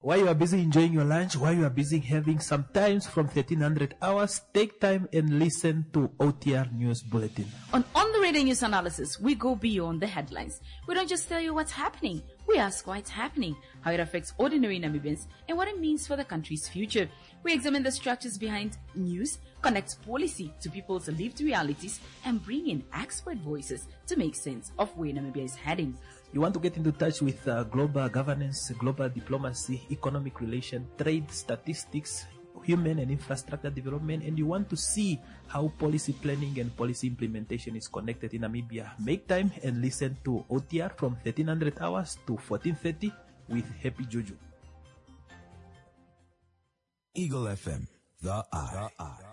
While you are busy enjoying your lunch, while you are busy having some times from 1300 hours, take time and listen to OTR News Bulletin. On the Radio News Analysis, we go beyond the headlines. We don't just tell you what's happening. We ask why it's happening, how it affects ordinary Namibians, and what it means for the country's future. We examine the structures behind news, connect policy to people's lived realities, and bring in expert voices to make sense of where Namibia is heading. You want to get into touch with global governance, global diplomacy, economic relation, trade, statistics, human and infrastructure development, and you want to see how policy planning and policy implementation is connected in Namibia. Make time and listen to OTR from 1300 hours to 14:30 with Happy Juju. Eagle FM, the eye.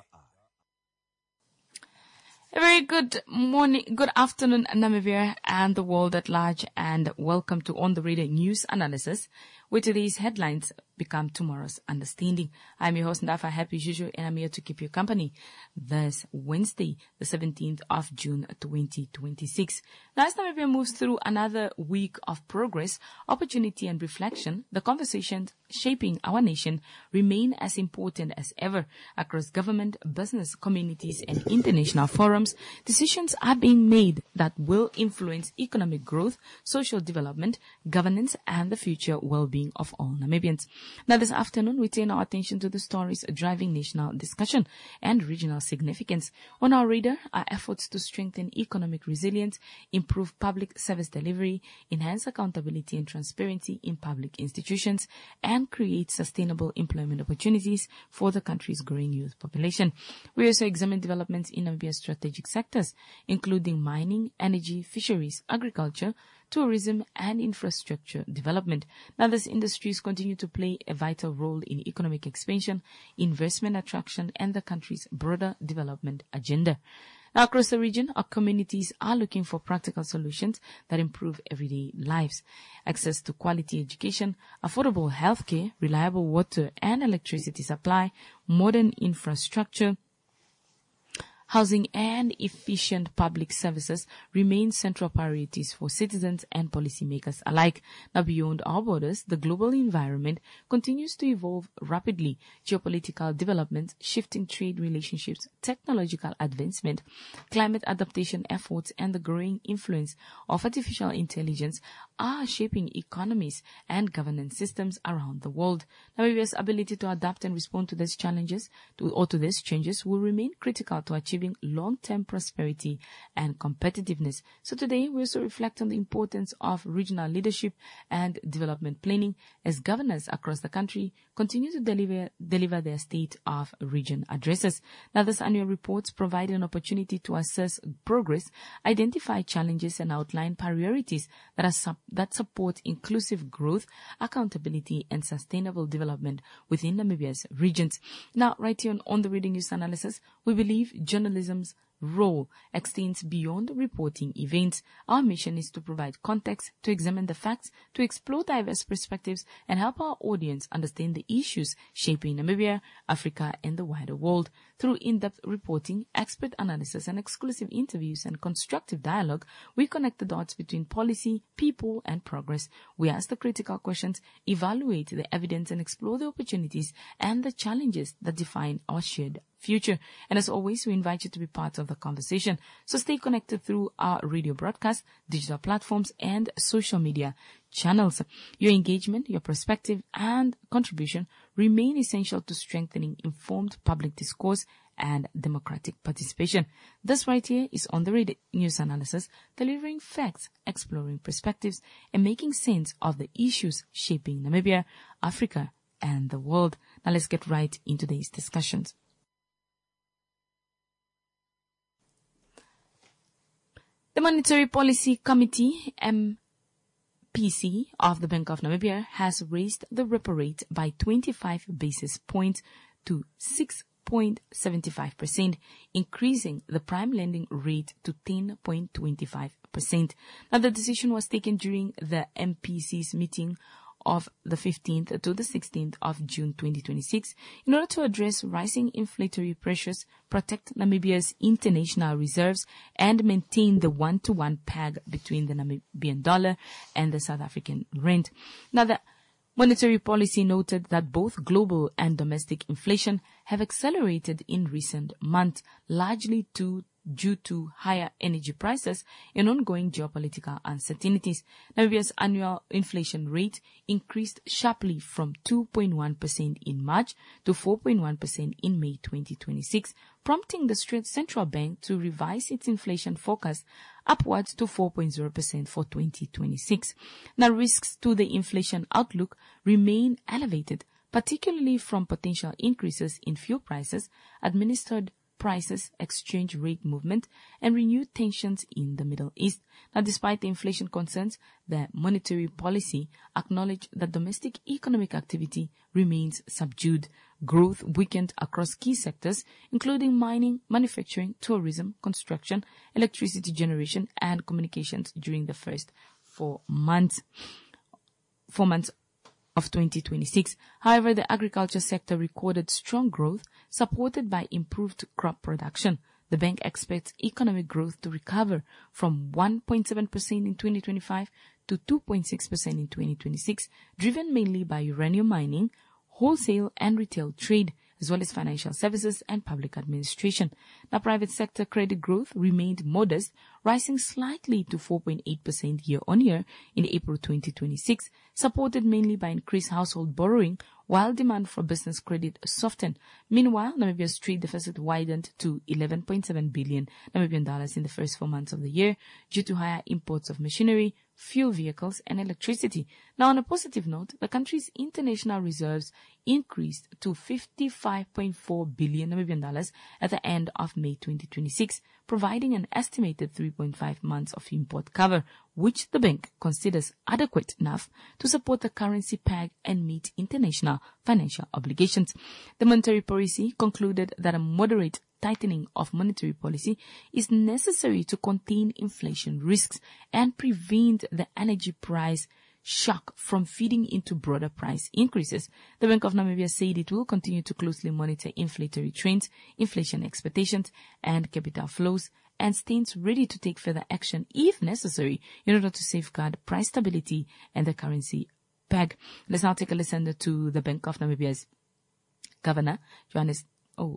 A very good morning, good afternoon, Namibia and the world at large, and welcome to On the Radio News Analysis, where today's headlines become tomorrow's understanding. I'm your host, Ndafa Happy Juju, and I'm here to keep you company this Wednesday, the 17th of June, 2026. Now, as Namibia moves through another week of progress, opportunity, and reflection, the conversations shaping our nation remain as important as ever. Across government, business, communities, and international forums, decisions are being made that will influence economic growth, social development, governance, and the future well-being of all Namibians. Now, this afternoon, we turn our attention to the stories driving national discussion and regional significance. On our radar are efforts to strengthen economic resilience, improve public service delivery, enhance accountability and transparency in public institutions, and create sustainable employment opportunities for the country's growing youth population. We also examine developments in Namibia's strategic sectors, including mining, energy, fisheries, agriculture, tourism, and infrastructure development. Now, these industries continue to play a vital role in economic expansion, investment attraction, and the country's broader development agenda. Now, across the region, our communities are looking for practical solutions that improve everyday lives. Access to quality education, affordable healthcare, reliable water and electricity supply, modern infrastructure, housing, and efficient public services remain central priorities for citizens and policymakers alike. Now, beyond our borders, the global environment continues to evolve rapidly. Geopolitical developments, shifting trade relationships, technological advancement, climate adaptation efforts, and the growing influence of artificial intelligence are shaping economies and governance systems around the world. Namibia's ability to adapt and respond to these challenges to these changes will remain critical to achieving long-term prosperity and competitiveness. So today, we also reflect on the importance of regional leadership and development planning as governors across the country continue to deliver their State of Region addresses. Now, this annual reports provide an opportunity to assess progress, identify challenges, and outline priorities that support inclusive growth, accountability, and sustainable development within Namibia's regions. Now, right here on the Radio News Analysis, we believe journalism's role extends beyond reporting events. Our mission is to provide context, to examine the facts, to explore diverse perspectives, and help our audience understand the issues shaping Namibia, Africa, and the wider world. Through in-depth reporting, expert analysis, and exclusive interviews and constructive dialogue, we connect the dots between policy, people, and progress. We ask the critical questions, evaluate the evidence, and explore the opportunities and the challenges that define our shared future. And as always, we invite you to be part of the conversation. So stay connected through our radio broadcast, digital platforms, and social media channels. Your engagement, your perspective, and contribution remain essential to strengthening informed public discourse and democratic participation. This right here is On the Radio News Analysis, delivering facts, exploring perspectives, and making sense of the issues shaping Namibia, Africa, and the world. Now let's get right into these discussions. The Monetary Policy Committee, MPC, of the Bank of Namibia has raised the repo rate by 25 basis points to 6.75%, increasing the prime lending rate to 10.25%. Now, the decision was taken during the MPC's meeting of the 15th to the 16th of June 2026 in order to address rising inflationary pressures, protect Namibia's international reserves, and maintain the one-to-one peg between the Namibian dollar and the South African rand. Now, the Monetary policy noted that both global and domestic inflation have accelerated in recent months, largely due to higher energy prices and ongoing geopolitical uncertainties. Namibia's annual inflation rate increased sharply from 2.1% in March to 4.1% in May 2026, prompting the central bank to revise its inflation forecast upwards to 4.0% for 2026. Now, risks to the inflation outlook remain elevated, particularly from potential increases in fuel prices, administered prices, exchange rate movement, and renewed tensions in the Middle East. Now, despite the inflation concerns, the monetary policy acknowledged that domestic economic activity remains subdued. Growth weakened across key sectors, including mining, manufacturing, tourism, construction, electricity generation, and communications during the first 4 months of 2026. However, the agriculture sector recorded strong growth, supported by improved crop production. The bank expects economic growth to recover from 1.7% in 2025 to 2.6% in 2026, driven mainly by uranium mining, wholesale and retail trade, as well as financial services and public administration. The private sector credit growth remained modest, rising slightly to 4.8% year-on-year in April 2026, supported mainly by increased household borrowing, while demand for business credit softened. Meanwhile, Namibia's trade deficit widened to 11.7 billion Namibian dollars in the first 4 months of the year due to higher imports of machinery, fuel vehicles, and electricity. Now, on a positive note, the country's international reserves increased to 55.4 billion Namibian dollars at the end of May 2026, providing an estimated 3.5 months of import cover, which the bank considers adequate enough to support the currency peg and meet international financial obligations. The monetary policy concluded that a moderate tightening of monetary policy is necessary to contain inflation risks and prevent the energy price shock from feeding into broader price increases. The Bank of Namibia said it will continue to closely monitor inflationary trends, inflation expectations, and capital flows, and stands ready to take further action if necessary in order to safeguard price stability and the currency peg. Let's now take a listen to the Bank of Namibia's Governor, Johannes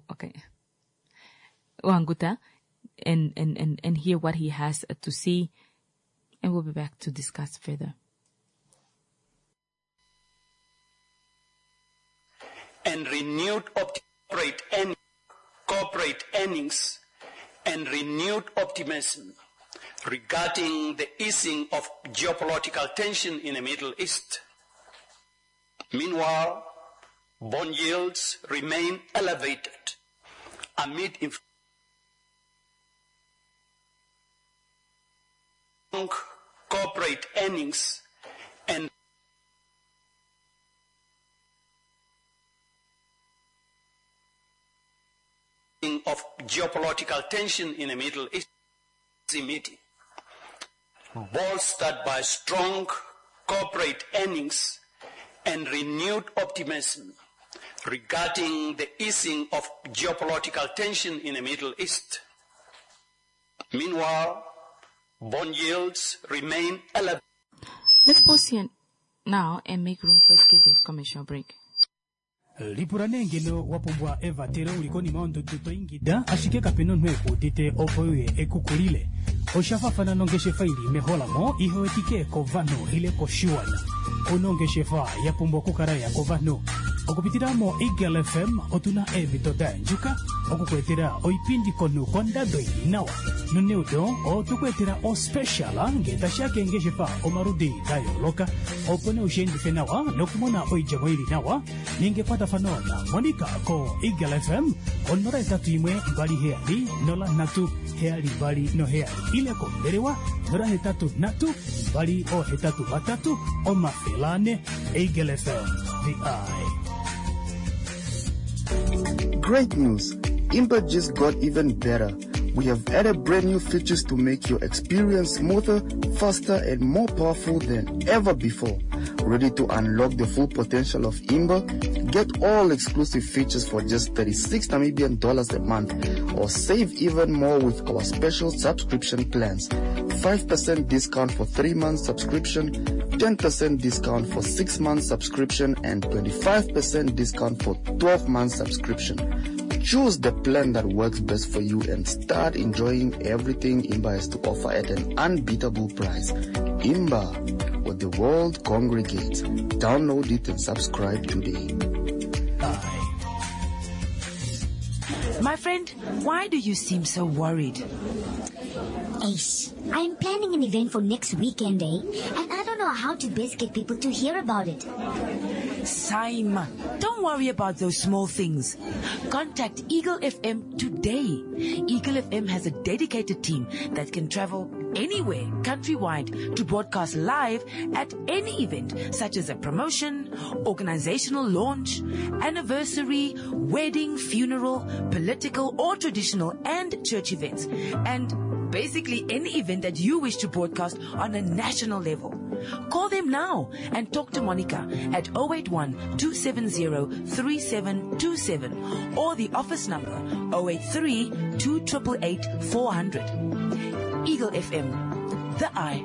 Wanguta, and hear what he has to say, and we'll be back to discuss further. And renewed corporate earnings and renewed optimism regarding the easing of geopolitical tension in the Middle East. Meanwhile, bond yields remain elevated amid corporate earnings and of geopolitical tension in the Middle East, bolstered by strong corporate earnings and renewed optimism regarding the easing of geopolitical tension in the Middle East. Meanwhile, bond yields remain elevated. Let's pause here now and make room for a scheduled commercial break. Lipuranengeno wapombwa eva tero ulikoni maondo tuto ingida ashike kapeno nweku tite opoye ekukulile oshafafana nongeshe faili mehola mo iho etike kovano ile koshuana onongeshe fa yapombwa kukaraya kovano okupitiramo Eagle FM otuna ebitoda njuka okukwetera oipindi konu kondadoi nawa nuneudo otukwetera o special ngeta shake ngeshe fa omarudi dayo loka opone ushendi fenawa nokumona oijamwili nawa ningepata fanona monika ko Eagle FM onora etatu imwe mbali heali nola natu heali mbali no heali ile konderewa nora hetatu natu mbali o hetatu batatu o mafelane Eagle FM the eye. Great news! Impa just got even better. We have added brand new features to make your experience smoother, faster, and more powerful than ever before. Ready to unlock the full potential of Imba? Get all exclusive features for just 36 Namibian dollars a month, or save even more with our special subscription plans. 5% discount for 3 months subscription, 10% discount for 6 months subscription, and 25% discount for 12 months subscription. Choose the plan that works best for you and start enjoying everything Imba has to offer at an unbeatable price. Imba, where the world congregates. Download it and subscribe today. My friend, why do you seem so worried? Ace, I'm planning an event for next weekend, and I don't know how to best get people to hear about it. Simon, don't worry about those small things. Contact Eagle FM today. Eagle FM has a dedicated team that can travel anywhere countrywide to broadcast live at any event, such as a promotion, organizational launch, anniversary, wedding, funeral, political or traditional and church events, and basically any event that you wish to broadcast on a national level. Call them now and talk to Monica at 081-270-3727 or the office number 083-288-400. Eagle FM, the eye.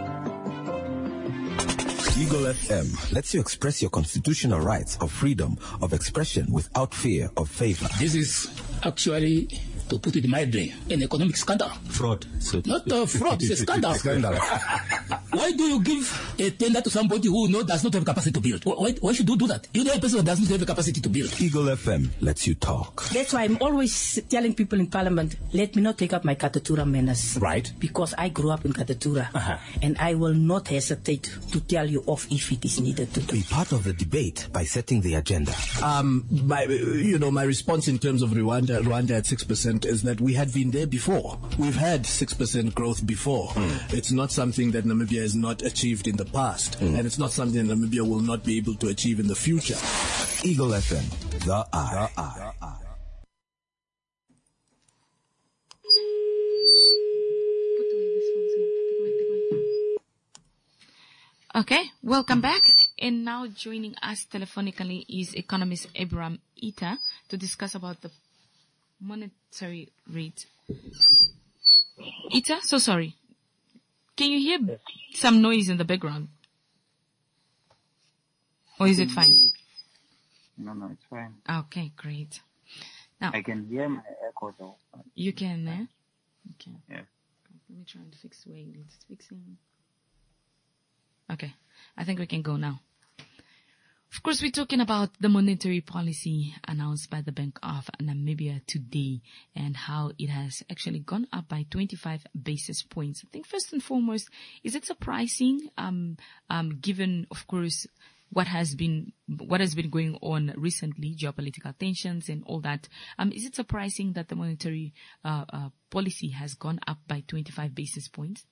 Eagle FM lets you express your constitutional rights of freedom of expression without fear of favor. This is actually, to put it mildly, an economic scandal. Fraud. Not fraud, it's a scandal. Why do you give a tender to somebody who does not have capacity to build? Why should you do that? You know a person who doesn't have the capacity to build. Eagle FM lets you talk. That's why I'm always telling people in Parliament, let me not take up my Katatura manners. Right. Because I grew up in Katatura. And I will not hesitate to tell you off if it is needed to do. Be part of the debate by setting the agenda. My response in terms of Rwanda at 6% is that we had been there before. We've had 6% growth before. It's not something that Namibia has not achieved in the past, and it's not something that Namibia will not be able to achieve in the future. Eagle FM, the eye. Okay, welcome back. And now joining us telephonically is economist Abraham Ita to discuss about the monetary rate. Ita, so sorry. Can you hear some noise in the background? Or is it fine? No, it's fine. Okay, great. Now I can hear my echo though. You can, eh? Okay. Yeah. Let me try and fix where it's fixing. Okay, I think we can go now. Of course, we're talking about the monetary policy announced by the Bank of Namibia today and how it has actually gone up by 25 basis points. I think first and foremost, is it surprising, given, of course, what has been going on recently, geopolitical tensions and all that? Is it surprising that the monetary policy has gone up by 25 basis points?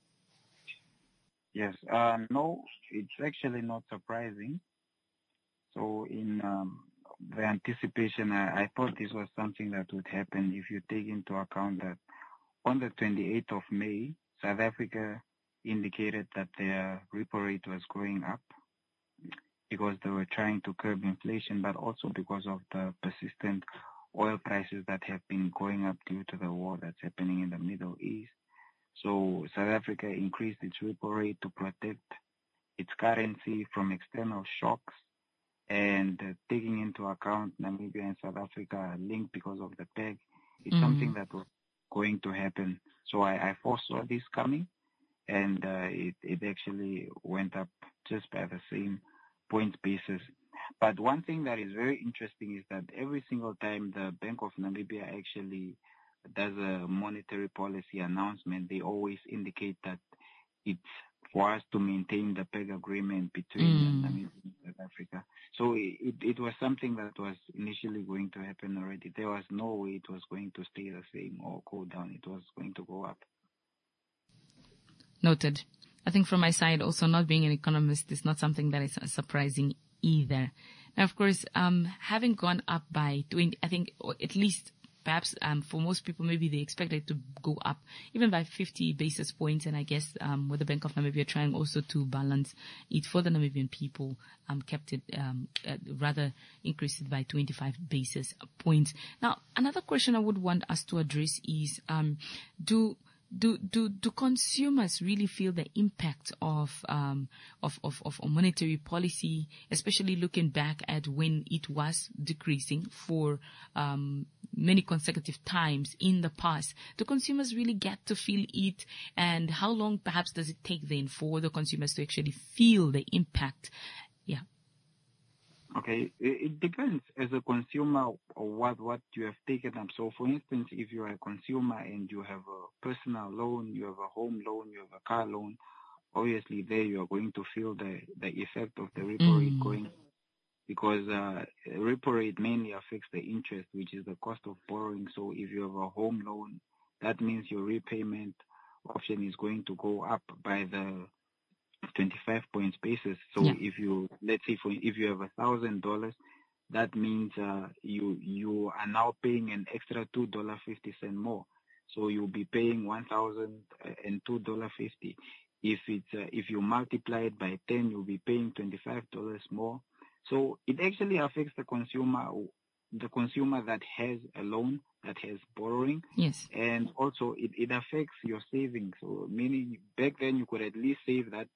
Yes. No, it's actually not surprising. So in the anticipation, I thought this was something that would happen if you take into account that on the 28th of May, South Africa indicated that their repo rate was going up because they were trying to curb inflation, but also because of the persistent oil prices that have been going up due to the war that's happening in the Middle East. So South Africa increased its repo rate to protect its currency from external shocks. And taking into account Namibia and South Africa are linked because of the peg, it's something that was going to happen. So I foresaw this coming, and it actually went up just by the same point basis. But one thing that is very interesting is that every single time the Bank of Namibia actually does a monetary policy announcement, they always indicate that it's for us to maintain the peg agreement between Namibia and South Africa. So it was something that was initially going to happen already. There was no way it was going to stay the same or go down. It was going to go up. Noted. I think from my side, also not being an economist is not something that is surprising either. Now, of course, having gone up by 20, I think at least perhaps for most people, maybe they expect it to go up even by 50 basis points. And I guess with the Bank of Namibia trying also to balance it for the Namibian people, kept it rather increased it by 25 basis points. Now, another question I would want us to address is do consumers really feel the impact of monetary policy, especially looking back at when it was decreasing for many consecutive times in the past? Do consumers really get to feel it? And how long perhaps does it take then for the consumers to actually feel the impact? Yeah. Okay, it depends as a consumer what you have taken up. So, for instance, if you are a consumer and you have a personal loan, you have a home loan, you have a car loan, obviously there you are going to feel the effect of the repo rate going, because repo rate mainly affects the interest, which is the cost of borrowing. So, if you have a home loan, that means your repayment option is going to go up by the 25 points basis. So if you, let's say if you have $1,000, that means you are now paying an extra $2.50 more. So you'll be paying $1,002.50. If you multiply it by 10, you'll be paying $25 more. So it actually affects the consumer that has a loan, that has borrowing. Yes. And also it affects your savings. So meaning back then you could at least save that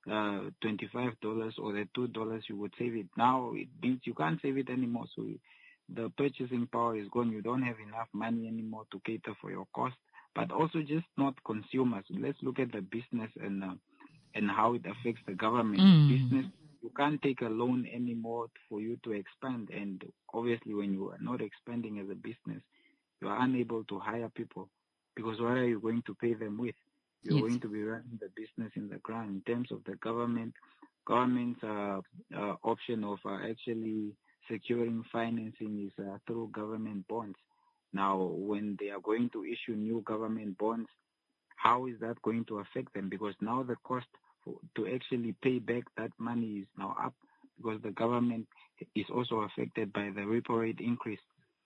$25 or the $2 you would save it. Now it means you can't save it anymore. So the purchasing power is gone. You don't have enough money anymore to cater for your cost. But also just not consumers. Let's look at the business and how it affects the government. Business, you can't take a loan anymore for you to expand. And obviously when you are not expanding as a business, you are unable to hire people, because what are you going to pay them with? You're going to be running the business in the ground. In terms of the government's option of actually securing financing is through government bonds. Now, when they are going to issue new government bonds, how is that going to affect them? Because now the cost to actually pay back that money is now up, because the government is also affected by the repo rate increase.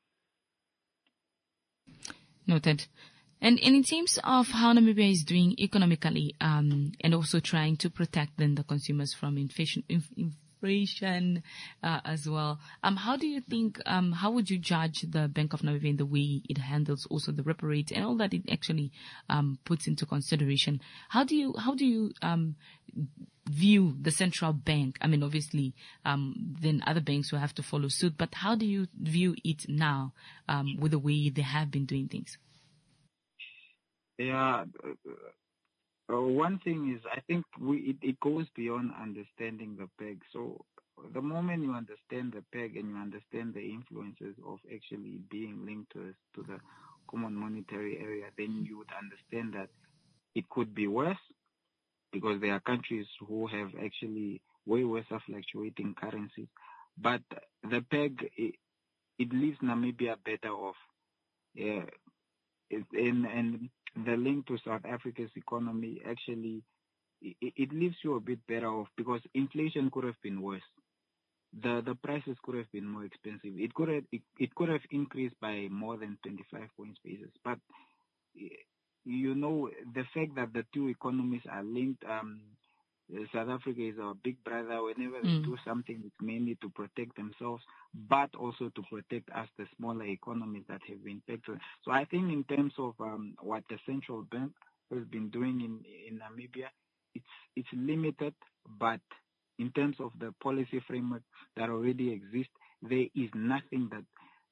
Noted. And in terms of how Namibia is doing economically, and also trying to protect then the consumers from inflation as well, how do you think, how would you judge the Bank of Namibia in the way it handles also the repo rate and all that it actually puts into consideration? How do you view the central bank? I mean, obviously, then other banks will have to follow suit, but how do you view it now with the way they have been doing things? Yeah, one thing is, I think it goes beyond understanding the peg. So the moment you understand the peg and you understand the influences of actually being linked to the common monetary area, then you would understand that it could be worse, because there are countries who have actually way worse fluctuating currencies. But the peg, it leaves Namibia better off. Yeah, and the link to South Africa's economy actually, it leaves you a bit better off, because inflation could have been worse. The prices could have been more expensive. It could have increased by more than 25 points basis. But you know, the fact that the two economies are linked, South Africa is our big brother. Whenever they do something, it's mainly to protect themselves, but also to protect us, the smaller economies that have been impacted. So I think in terms of what the central bank has been doing in Namibia, it's limited, but in terms of the policy framework that already exists, there is nothing that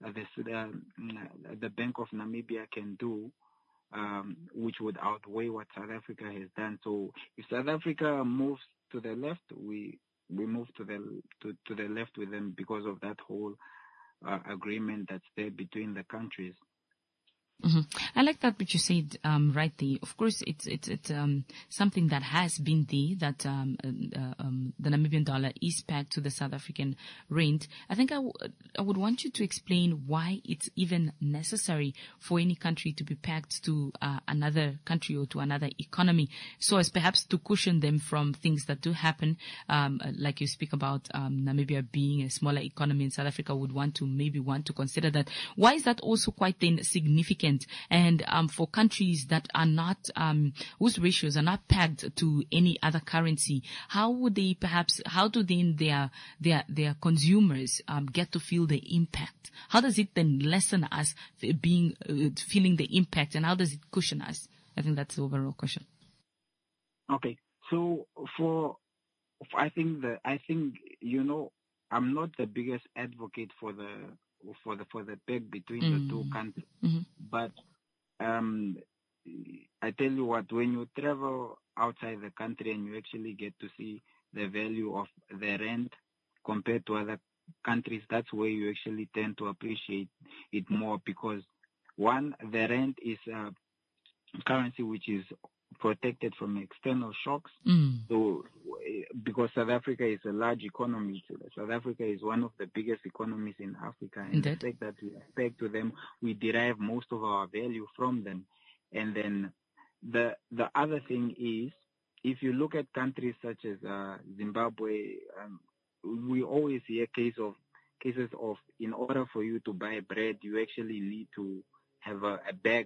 the Bank of Namibia can do which would outweigh what South Africa has done. So if South Africa moves to the left, we move to the left with them, because of that whole agreement that's there between the countries. I like that what you said right there. Of course, it's something that has been there, that the Namibian dollar is pegged to the South African rand. I think I would want you to explain why it's even necessary for any country to be pegged to another country or to another economy, so as perhaps to cushion them from things that do happen, like you speak about Namibia being a smaller economy and South Africa would want to consider that. Why is that also quite then significant? And for countries that are not, whose ratios are not pegged to any other currency, how do then their consumers get to feel the impact? How does it then lessen us feeling the impact, and how does it cushion us? I think that's the overall question. Okay, so I think I'm not the biggest advocate for the peg between the two countries. But I tell you what, when you travel outside the country and you actually get to see the value of the rand compared to other countries, that's where you actually tend to appreciate it more, because one, the rand is a currency which is protected from external shocks. So, because South Africa is a large economy, South Africa is one of the biggest economies in Africa, and the fact that we are pegged to them, we derive most of our value from them. And then the other thing is, if you look at countries such as Zimbabwe, we always hear cases of in order for you to buy bread, you actually need to have a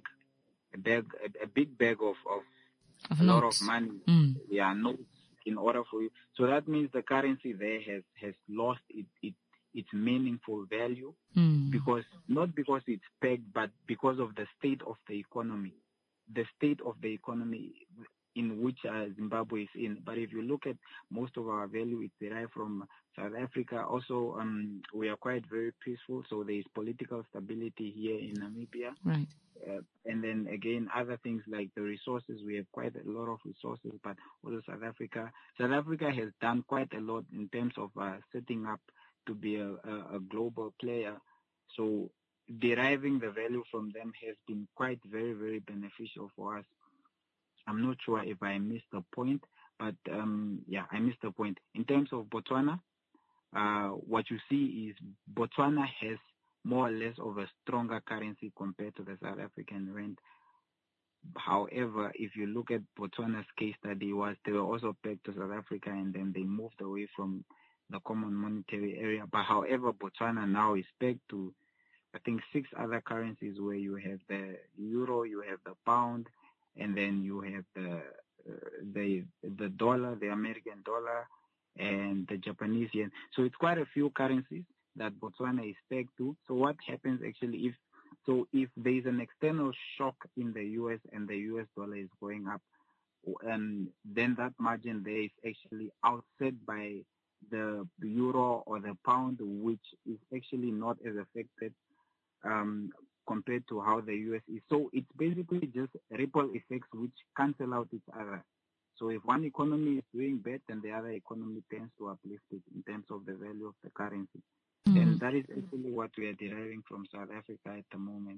big bag of a lot of money, notes, in order for you. So that means the currency there has lost its meaningful value, because not because it's pegged, but because of the state of the economy in which Zimbabwe is in. But if you look at most of our value, it's derived from South Africa. Also, we are quite very peaceful, so there is political stability here in Namibia. Right. And then again, other things like the resources, we have quite a lot of resources, but also South Africa has done quite a lot in terms of setting up to be a global player. So deriving the value from them has been quite very, very beneficial for us. I'm not sure if I missed the point, but I missed the point. In terms of Botswana, what you see is Botswana has more or less of a stronger currency compared to the South African rand. However, if you look at Botswana's case study, they were also pegged to South Africa, and then they moved away from the common monetary area. But however, Botswana now is pegged to, I think, 6 other currencies, where you have the euro, you have the pound, and then you have the dollar, the American dollar, and the Japanese yen. So it's quite a few currencies that Botswana is pegged to. So what happens actually if there is an external shock in the US and the US dollar is going up, then that margin there is actually offset by the euro or the pound, which is actually not as affected compared to how the US is. So it's basically just ripple effects which cancel out each other. So if one economy is doing bad, then the other economy tends to uplift it in terms of the value of the currency. And that is actually what we are deriving from South Africa at the moment.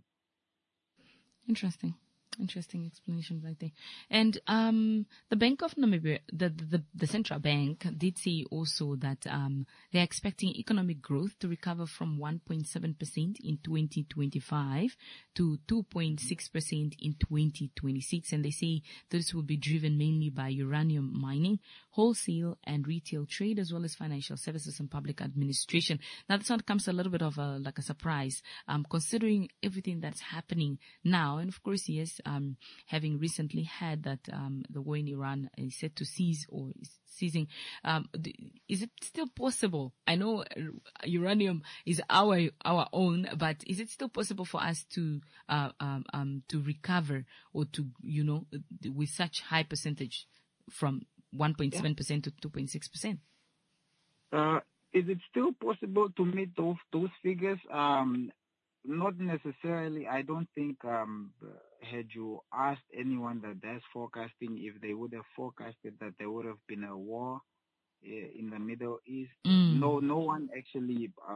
Interesting explanation right there. And the Bank of Namibia, the central bank, did say also that they're expecting economic growth to recover from 1.7% in 2025 to 2.6% in 2026. And they say this will be driven mainly by uranium mining, wholesale and retail trade, as well as financial services and public administration. Now, this one comes a little bit of a surprise, considering everything that's happening now. And of course, yes, having recently had that the war in Iran is set to cease or is ceasing, is it still possible? I know uranium is our own, but is it still possible for us to recover or to, with such high percentage from 1.7% to 2.6%? Is it still possible to meet those figures? Not necessarily. I don't think had you asked anyone that does forecasting, if they would have forecasted that there would have been a war in the Middle East. No one actually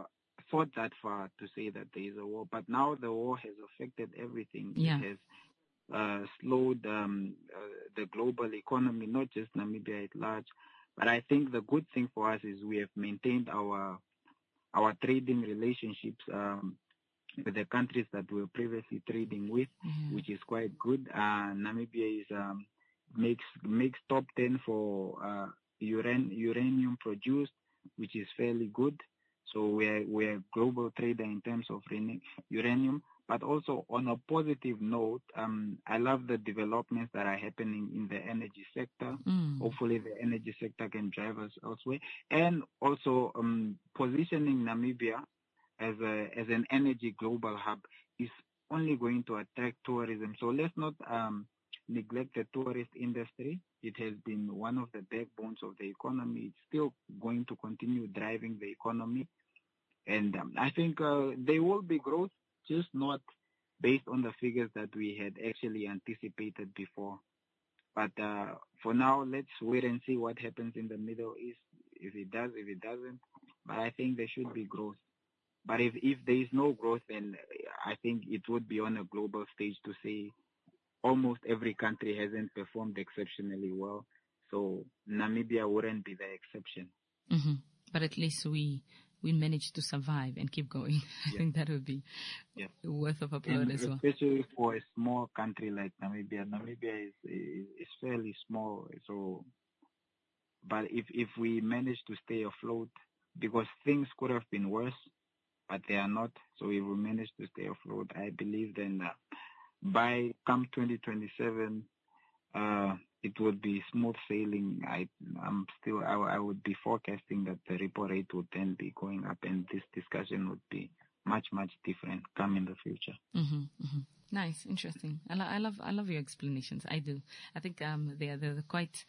thought that far to say that there is a war, but now the war has affected everything. Yeah. It has slowed the global economy, not just Namibia at large. But I think the good thing for us is we have maintained our trading relationships with the countries that we were previously trading with, which is quite good. Namibia is makes top 10 for uranium produced, which is fairly good. So we're a global trader in terms of uranium. But also on a positive note, I love the developments that are happening in the energy sector. Hopefully the energy sector can drive us elsewhere. And also positioning Namibia as an energy global hub is only going to attract tourism. So let's not neglect the tourist industry. It has been one of the backbones of the economy. It's still going to continue driving the economy. And I think there will be growth, just not based on the figures that we had actually anticipated before. But for now, let's wait and see what happens in the Middle East. If it does, if it doesn't. But I think there should be growth. But if there is no growth, then I think it would be on a global stage to say almost every country hasn't performed exceptionally well. So Namibia wouldn't be the exception. Mm-hmm. But at least we managed to survive and keep going. I think that would be worth of applaud as well. Especially for a small country like Namibia. Namibia is fairly small. So, but if we manage to stay afloat, because things could have been worse, but they are not. So if we manage to stay afloat, I believe then by come 2027, it would be smooth sailing. I would be forecasting that the repo rate would then be going up, and this discussion would be much, much different come in the future. Mm-hmm, mm-hmm. Nice, interesting. I love your explanations. I do. I think they're quite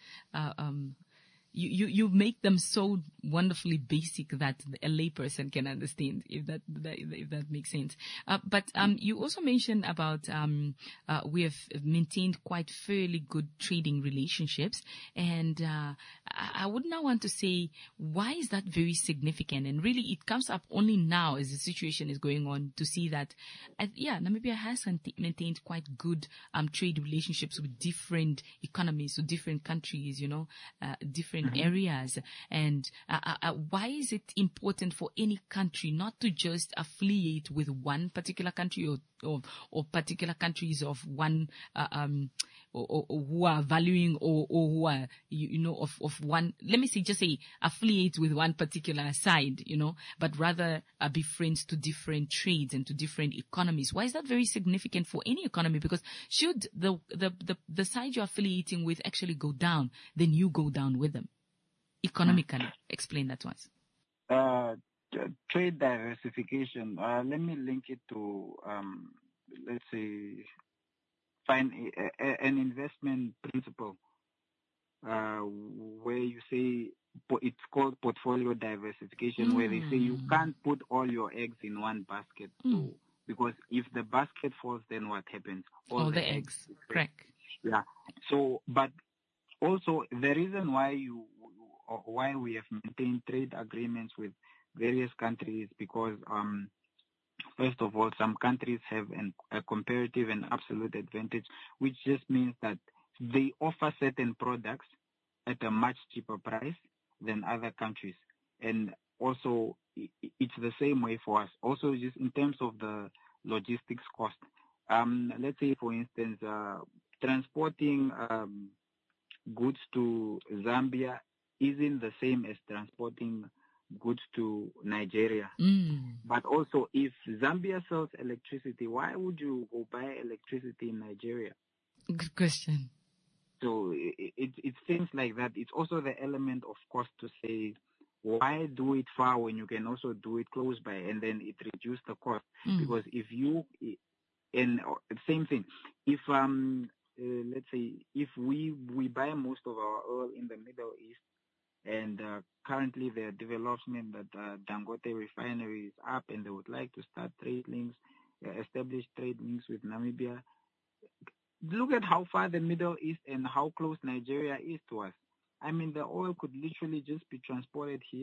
you make them so wonderfully basic that a layperson can understand, if that makes sense. But you also mentioned about we have maintained quite fairly good trading relationships, and I would now want to say, why is that very significant? And really, it comes up only now as the situation is going on to see that, Namibia has maintained quite good trade relationships with different economies, so different countries, different areas. And why is it important for any country not to just affiliate with one particular country or particular countries of one or who are valuing or who are of one, let me say, just say affiliate with one particular side, but rather be friends to different trades and to different economies? Why is that very significant for any economy? Because should the side you're affiliating with actually go down, then you go down with them economically. Explain that once. Trade diversification. Let me link it to, let's say, find an investment principle where you say it's called portfolio diversification, where they say you can't put all your eggs in one basket. So, because if the basket falls, then what happens? All the eggs crack. Yeah. So, but also the reason why we have maintained trade agreements with various countries, because first of all, some countries have a comparative and absolute advantage, which just means that they offer certain products at a much cheaper price than other countries. And also, it's the same way for us. Also, just in terms of the logistics cost. Let's say, for instance, transporting goods to Zambia isn't the same as transporting goods to Nigeria. But also, if Zambia sells electricity, why would you go buy electricity in Nigeria? Good question. So it's things like that. It's also the element of cost to say, why do it far when you can also do it close by, and then it reduces the cost. Because if you, and same thing, if let's say if we buy most of our oil in the Middle East, and currently the development that Dangote refinery is up, and they would like to start establish trade links with Namibia. Look at how far the Middle East and how close Nigeria is to us. I mean, the oil could literally just be transported here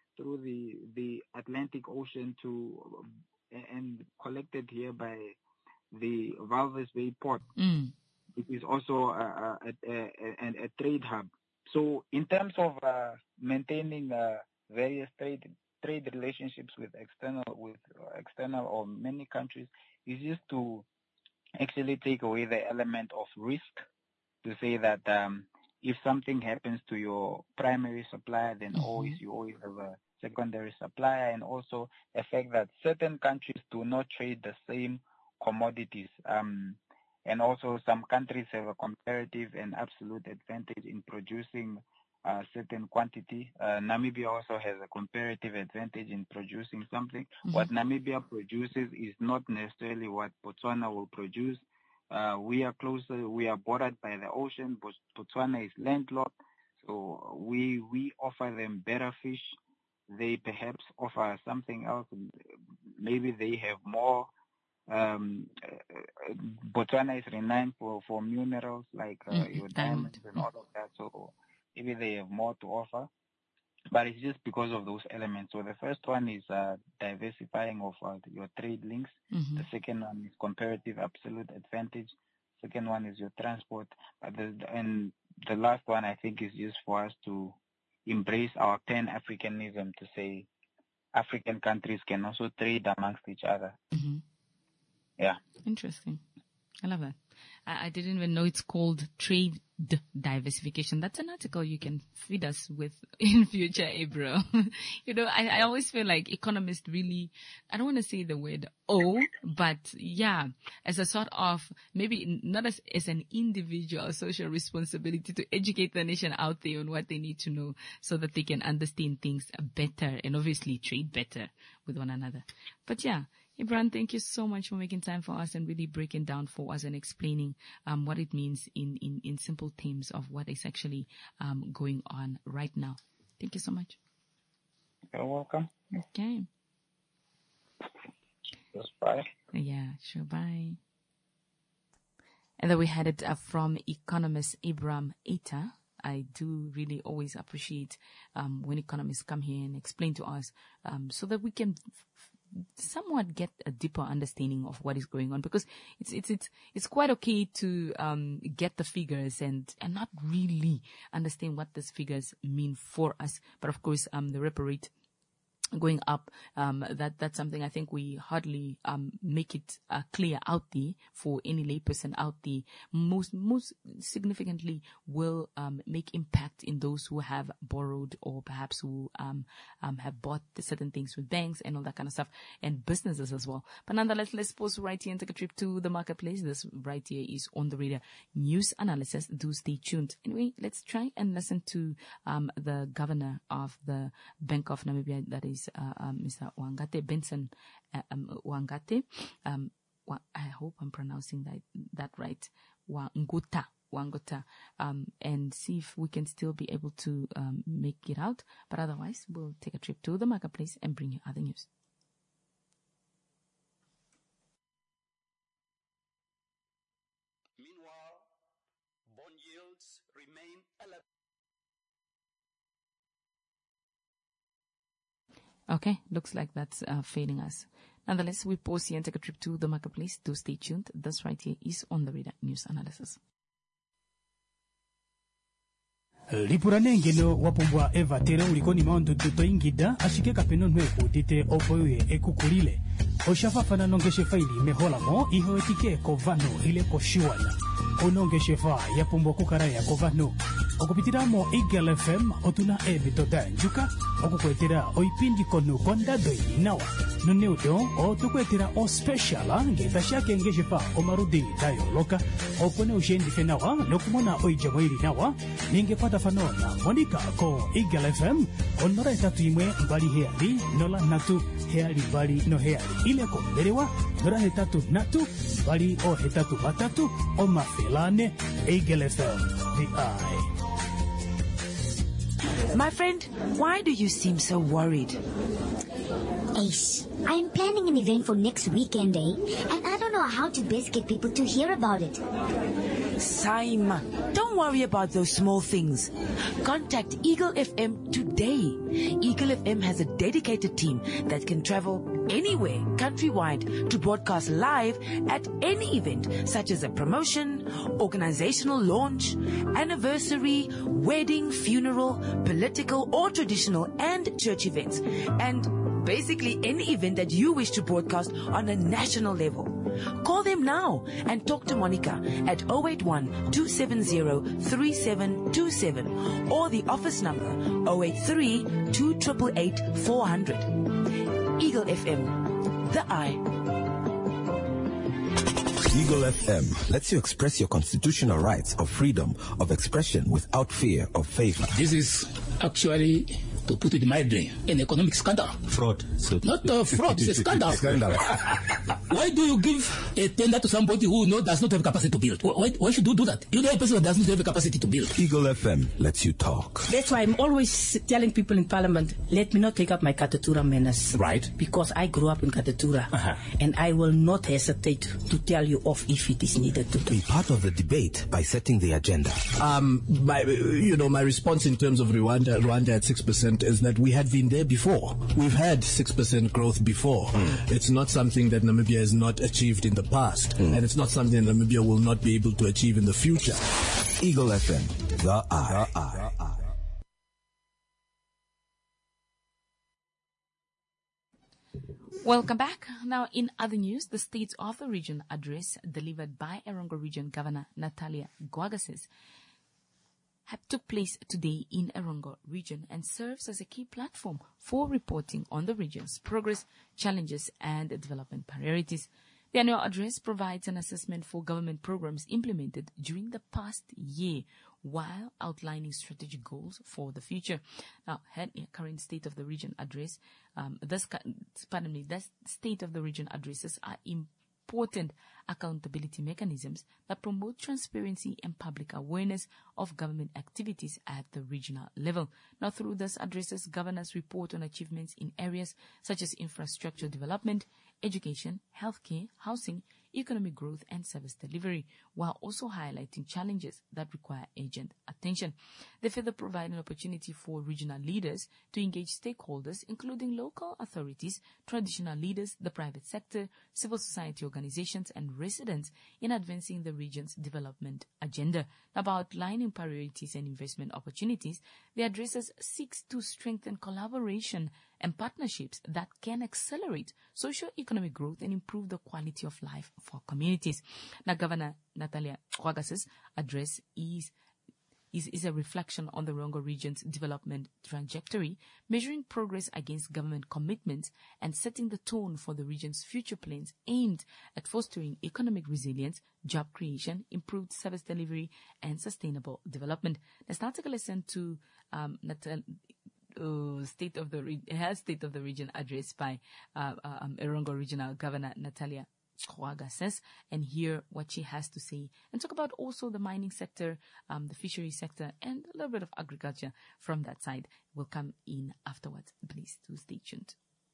through the Atlantic Ocean and collected here by the Walvis Bay port. It is also a trade hub. So in terms of maintaining various trade relationships with external or many countries, is just to actually take away the element of risk, to say that if something happens to your primary supplier, then you always have a secondary supplier, and also the fact that certain countries do not trade the same commodities. And also some countries have a comparative and absolute advantage in producing a certain quantity. Namibia also has a comparative advantage in producing something. What Namibia produces is not necessarily what Botswana will produce. We are closer, we are bordered by the ocean, but Botswana is landlocked. So we offer them better fish. They perhaps offer something else. Maybe they have more. Botswana is renowned for minerals like your diamonds and all of that. So maybe they have more to offer. But it's just because of those elements. So the first one is diversifying of your trade links. The second one is comparative absolute advantage. Second one is your transport. And the last one, I think, is just for us to embrace our Pan-Africanism, to say African countries can also trade amongst each other. Yeah. Interesting. I love that. I didn't even know it's called trade diversification. That's an article you can feed us with in future, Ebro. I always feel like economists really, I don't want to say the word but yeah, as a sort of, maybe not as an individual social responsibility to educate the nation out there on what they need to know so that they can understand things better and obviously trade better with one another. But yeah, Ibran, thank you so much for making time for us and really breaking down for us and explaining what it means in simple terms of what is actually going on right now. Thank you so much. You're welcome. Okay. Just bye. Yeah, sure. Bye. And then we had it from economist Ibram Eita. I do really always appreciate when economists come here and explain to us so that we can somewhat get a deeper understanding of what is going on, because it's quite okay to get the figures and not really understand what these figures mean for us. But of course, the repo rate going up, that's something I think we hardly make it clear out there for any layperson out there. Most significantly will make impact in those who have borrowed or perhaps who have bought certain things with banks and all that kind of stuff, and businesses as well. But nonetheless, let's pause right here and take a trip to the marketplace. This right here is On the Radar News Analysis. Do stay tuned. Anyway, let's try and listen to the governor of the Bank of Namibia, that is Mr. Wangate Benson Wangate. I hope I'm pronouncing that right. Wangota, and see if we can still be able to make it out. But otherwise, we'll take a trip to the marketplace and bring you other news. Meanwhile, bond yields remain elevated. Okay, looks like that's failing us. Nonetheless, we pause here and take a trip to the marketplace. Do stay tuned. This right here is On the Radar News Analysis. Lipuranengeno wapumbwa Eva tere ulikoni maondo tutoingida ashike kapeno nweku dite opoye ekukulile. Oshafafana nongeshe faili meholamo iho etike kovano ile koshiwana. Onongeshe fa yapumbwa kukaraya kovano. Okupitiramo Eagle FM otuna ebitoda njuka. Okukwetera oipindi konu konda doi nawa. Nuneudo o tukwetera o speciala ngeta shake ngeshe fa omarudi dayo loka. Opone ushendi fenawa nokumona oijamoiri nawa. Ningepata fanona Monica ko Eagle FM onora etatu imwe mbali heali nola natu heali mbali no heali ile ko berewa nora etatu natu mbali o etatu batatu o mafelane Eagle FM the eye. My friend, why do you seem so worried? Ace, I'm planning an event for next weekend, and I don't know how to best get people to hear about it. Saima, don't worry about those small things. Contact Eagle FM today. Eagle FM has a dedicated team that can travel anywhere countrywide to broadcast live at any event, such as a promotion, organizational launch, anniversary, wedding, funeral, political or traditional and church events, and basically any event that you wish to broadcast on a national level. Call them now and talk to Monica at 081-270-3727 or the office number 083-288-400. Eagle FM, the eye. Eagle FM lets you express your constitutional rights of freedom of expression without fear of favor. This is actually, to put it mildly, an economic scandal. Fraud. So not fraud, it's a scandal. Why do you give a tender to somebody who does not have capacity to build? Why should you do that? You know a person that doesn't have the capacity to build. Eagle FM lets you talk. That's why I'm alwaalways telling people in Parliament, let me not take up my Katatura manners. Right. Because I grew up in Katatura. And I will not hesitate to tell you off if it is needed to. Be part of the debate by setting the agenda. My response in terms of Rwanda at 6% is that we had been there before. We've had 6% growth before. It's not something that Namibia has not achieved in the past. And it's not something that Namibia will not be able to achieve in the future. Eagle FM, the eye. Welcome back. Now, in other news, the State of the Region address delivered by Erongo Region Governor Natalia Gwagasses took place today in Erongo Region and serves as a key platform for reporting on the region's progress, challenges, and development priorities. The annual address provides an assessment for government programs implemented during the past year while outlining strategic goals for the future. Now, current State of the Region address, the State of the Region addresses are important accountability mechanisms that promote transparency and public awareness of government activities at the regional level. Now, through these addresses, governors report on achievements in areas such as infrastructure development, education, healthcare, housing, economic growth, and service delivery, while also highlighting challenges that require urgent attention. They further provide an opportunity for regional leaders to engage stakeholders, including local authorities, traditional leaders, the private sector, civil society organizations, and residents in advancing the region's development agenda. About outlining priorities and investment opportunities, the addresses seeks to strengthen collaboration and partnerships that can accelerate socio-economic growth and improve the quality of life for communities. Now, Governor Natalia Gwagasses' address is a reflection on the Erongo region's development trajectory, measuring progress against government commitments and setting the tone for the region's future plans aimed at fostering economic resilience, job creation, improved service delivery, and sustainable development. This article is sent to State of the Region address by Erongo Regional Governor Natalia Gwagasses, and hear what she has to say and talk about also the mining sector, the fishery sector, and a little bit of agriculture from that side. Will come in afterwards. Please do stay tuned.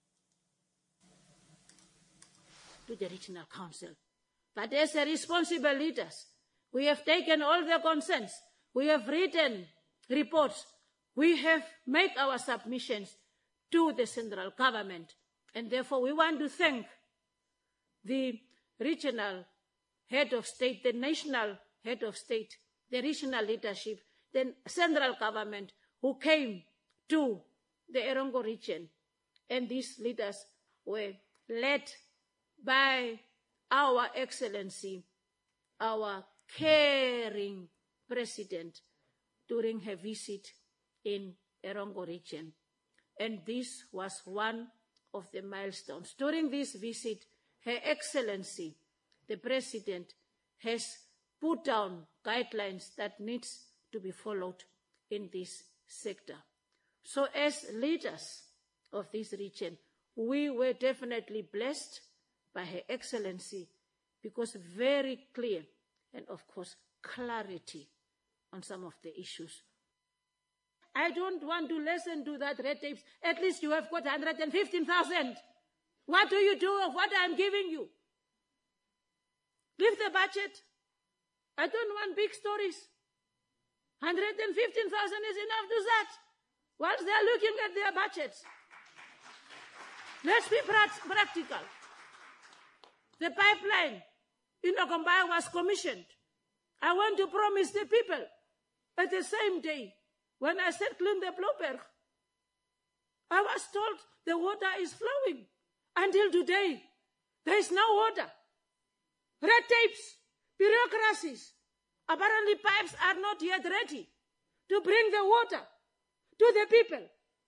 To the Regional Council. But as a responsible leaders, we have taken all their concerns. We have written reports. We have made our submissions to the central government. And therefore, we want to thank the regional head of state, the national head of state, the regional leadership, the central government who came to the Erongo region. And these leaders were led by our Excellency, our caring President, during her visit in Erongo region. And this was one of the milestones. During this visit, Her Excellency, the President, has put down guidelines that needs to be followed in this sector. So as leaders of this region, we were definitely blessed by Her Excellency because very clear and, of course, clarity on some of the issues. I don't want to listen to that red tapes. At least you have got 115,000. What do you do of what I'm giving you? Give the budget. I don't want big stories. 115,000 is enough to that. Whilst they are looking at their budgets. Let's be practical. The pipeline in Okombaya was commissioned. I want to promise the people at the same day, when I said clean the Blouberg, I was told the water is flowing. Until today, there is no water. Red tapes, bureaucracies. Apparently pipes are not yet ready to bring the water to the people.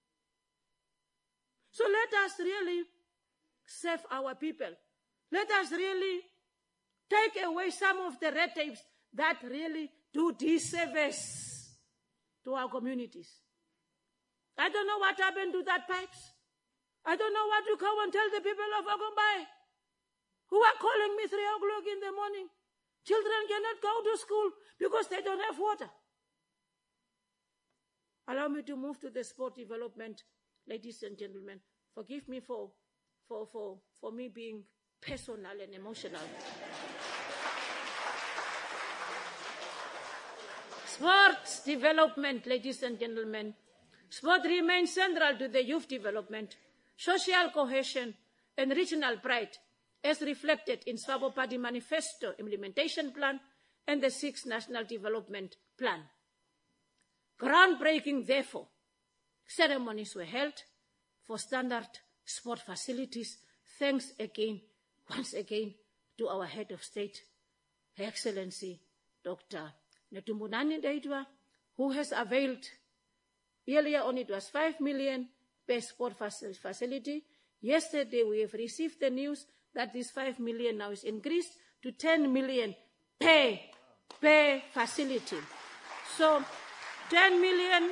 So let us really save our people. Let us really take away some of the red tapes that really do disservice to our communities. I don't know what happened to that pipes. I don't know what to go and tell the people of Okombaya who are calling me 3 o'clock in the morning. Children cannot go to school because they don't have water. Allow me to move to the sport development, ladies and gentlemen. Forgive me for me being personal and emotional. Sports development, ladies and gentlemen. Sport remains central to the youth development, social cohesion, and regional pride, as reflected in Swapo Party Manifesto Implementation Plan and the 6th National Development Plan. Groundbreaking, therefore, ceremonies were held for standard sport facilities. Thanks again, once again, to our head of state, Her Excellency Dr. Netumbo Nandi-Ndaitwah, who has availed, earlier on it was 5 million per sport facility. Yesterday we have received the news that this 5 million now is increased to 10 million per facility. So 10 million,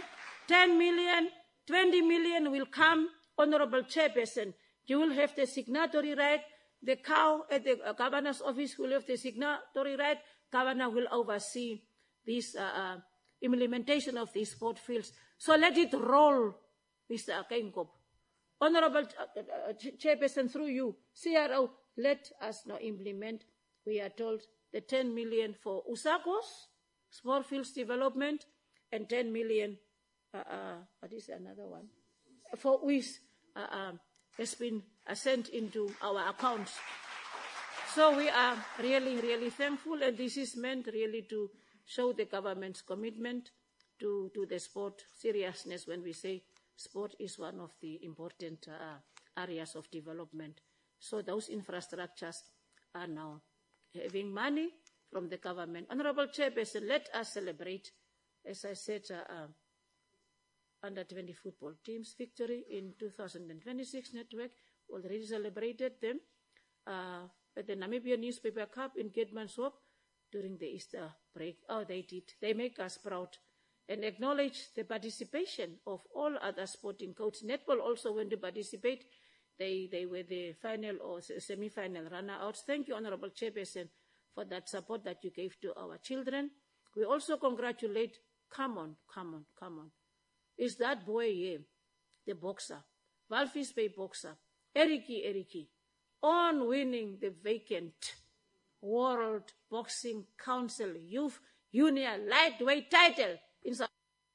20 million will come. Honorable Chairperson, you will have the signatory right. The cow at the governor's office will have the signatory right. Governor will oversee this implementation of these sport fields. So let it roll, Mr. Kainkop. Honorable Chairperson, through you, CRO, let us now implement. We are told the 10 million for USACOS, sport fields development, and 10 million, what is another one? For WIS has been sent into our accounts. So we are really, really thankful, and this is meant really to show the government's commitment to the sport seriousness when we say sport is one of the important areas of development. So those infrastructures are now having money from the government. Honorable Chairperson, let us celebrate, as I said, under-20 football teams' victory in 2026 network. Already celebrated them at the Namibia Newspaper Cup in Keetmanshoop during the Easter break. Oh, they did. They make us proud and acknowledge the participation of all other sporting coaches. Netball also went to participate. They were the final or semi-final runner-outs. Thank you, Honorable Chairperson, for that support that you gave to our children. We also congratulate, come on. Is that boy here, the boxer, Walvis Bay boxer, Eriki, on winning the vacant World Boxing Council Youth Junior Lightweight title in South.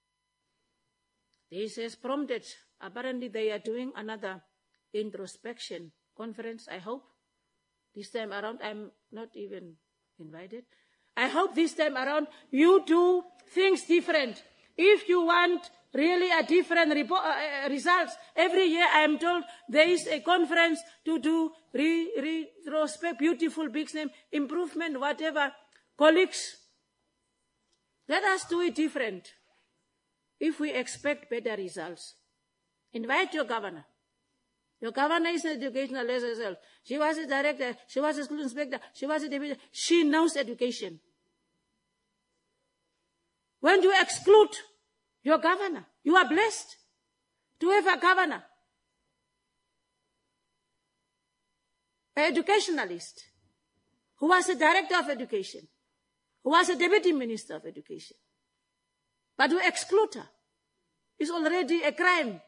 This has prompted, apparently they are doing another introspection conference, I hope. This time around, I'm not even invited. I hope this time around you do things different. If you want really a different results, every year I am told there is a conference to do retrospect, beautiful, big name, improvement, whatever. Colleagues, let us do it different. If we expect better results, invite your governor. Your governor is an educational as herself. She was a director, she was a school inspector, she was a deputy. She knows education. When you exclude your governor, you are blessed to have a governor, an educationalist, who was a director of education, who was a deputy minister of education. But to exclude her is already a crime.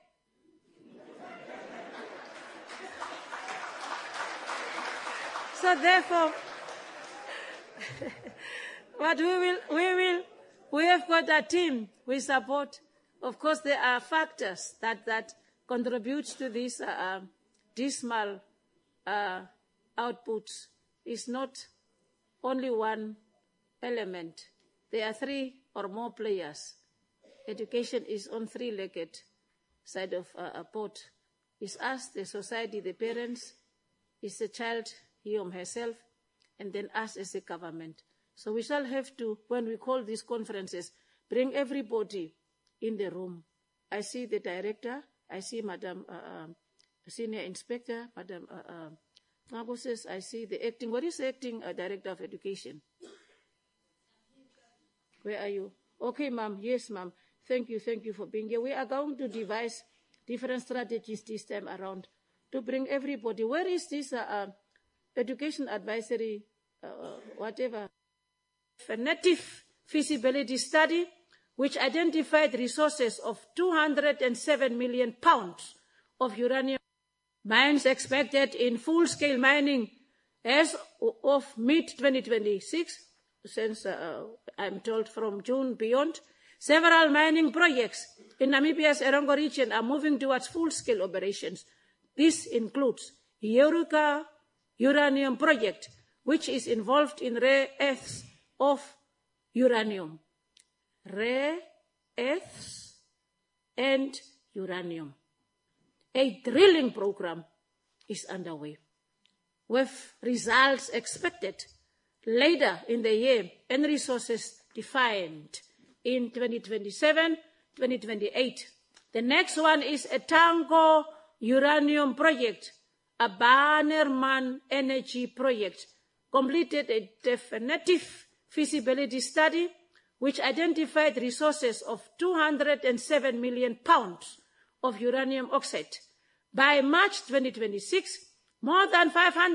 So But we have got a team we support. Of course, there are factors that contribute to this dismal outputs. It's not only one element. There are three or more players. Education is on three-legged side of a pot. It's us, the society, the parents, it's the child, he or herself, and then us as a government. So we shall have to, when we call these conferences, bring everybody in the room. I see the director, I see Madam Senior Inspector, Madam Maboses, I see the acting, what is the acting Director of Education? Where are you? Okay, ma'am, yes, ma'am. Thank you for being here. We are going to devise different strategies this time around to bring everybody. Where is this education advisory, whatever? A native feasibility study which identified resources of 207 million pounds of uranium mines expected in full-scale mining as of mid-2026, since I'm told from June beyond. Several mining projects in Namibia's Erongo region are moving towards full-scale operations. This includes Eureka Uranium Project, which is involved in rare earths of uranium. Rare earths and uranium. A drilling program is underway, with results expected later in the year and resources defined in 2027, 2028. The next one is a Tango Uranium Project, a Bannerman Energy Project, completed a definitive feasibility study which identified resources of 207 million pounds of uranium oxide. By March 2026, more than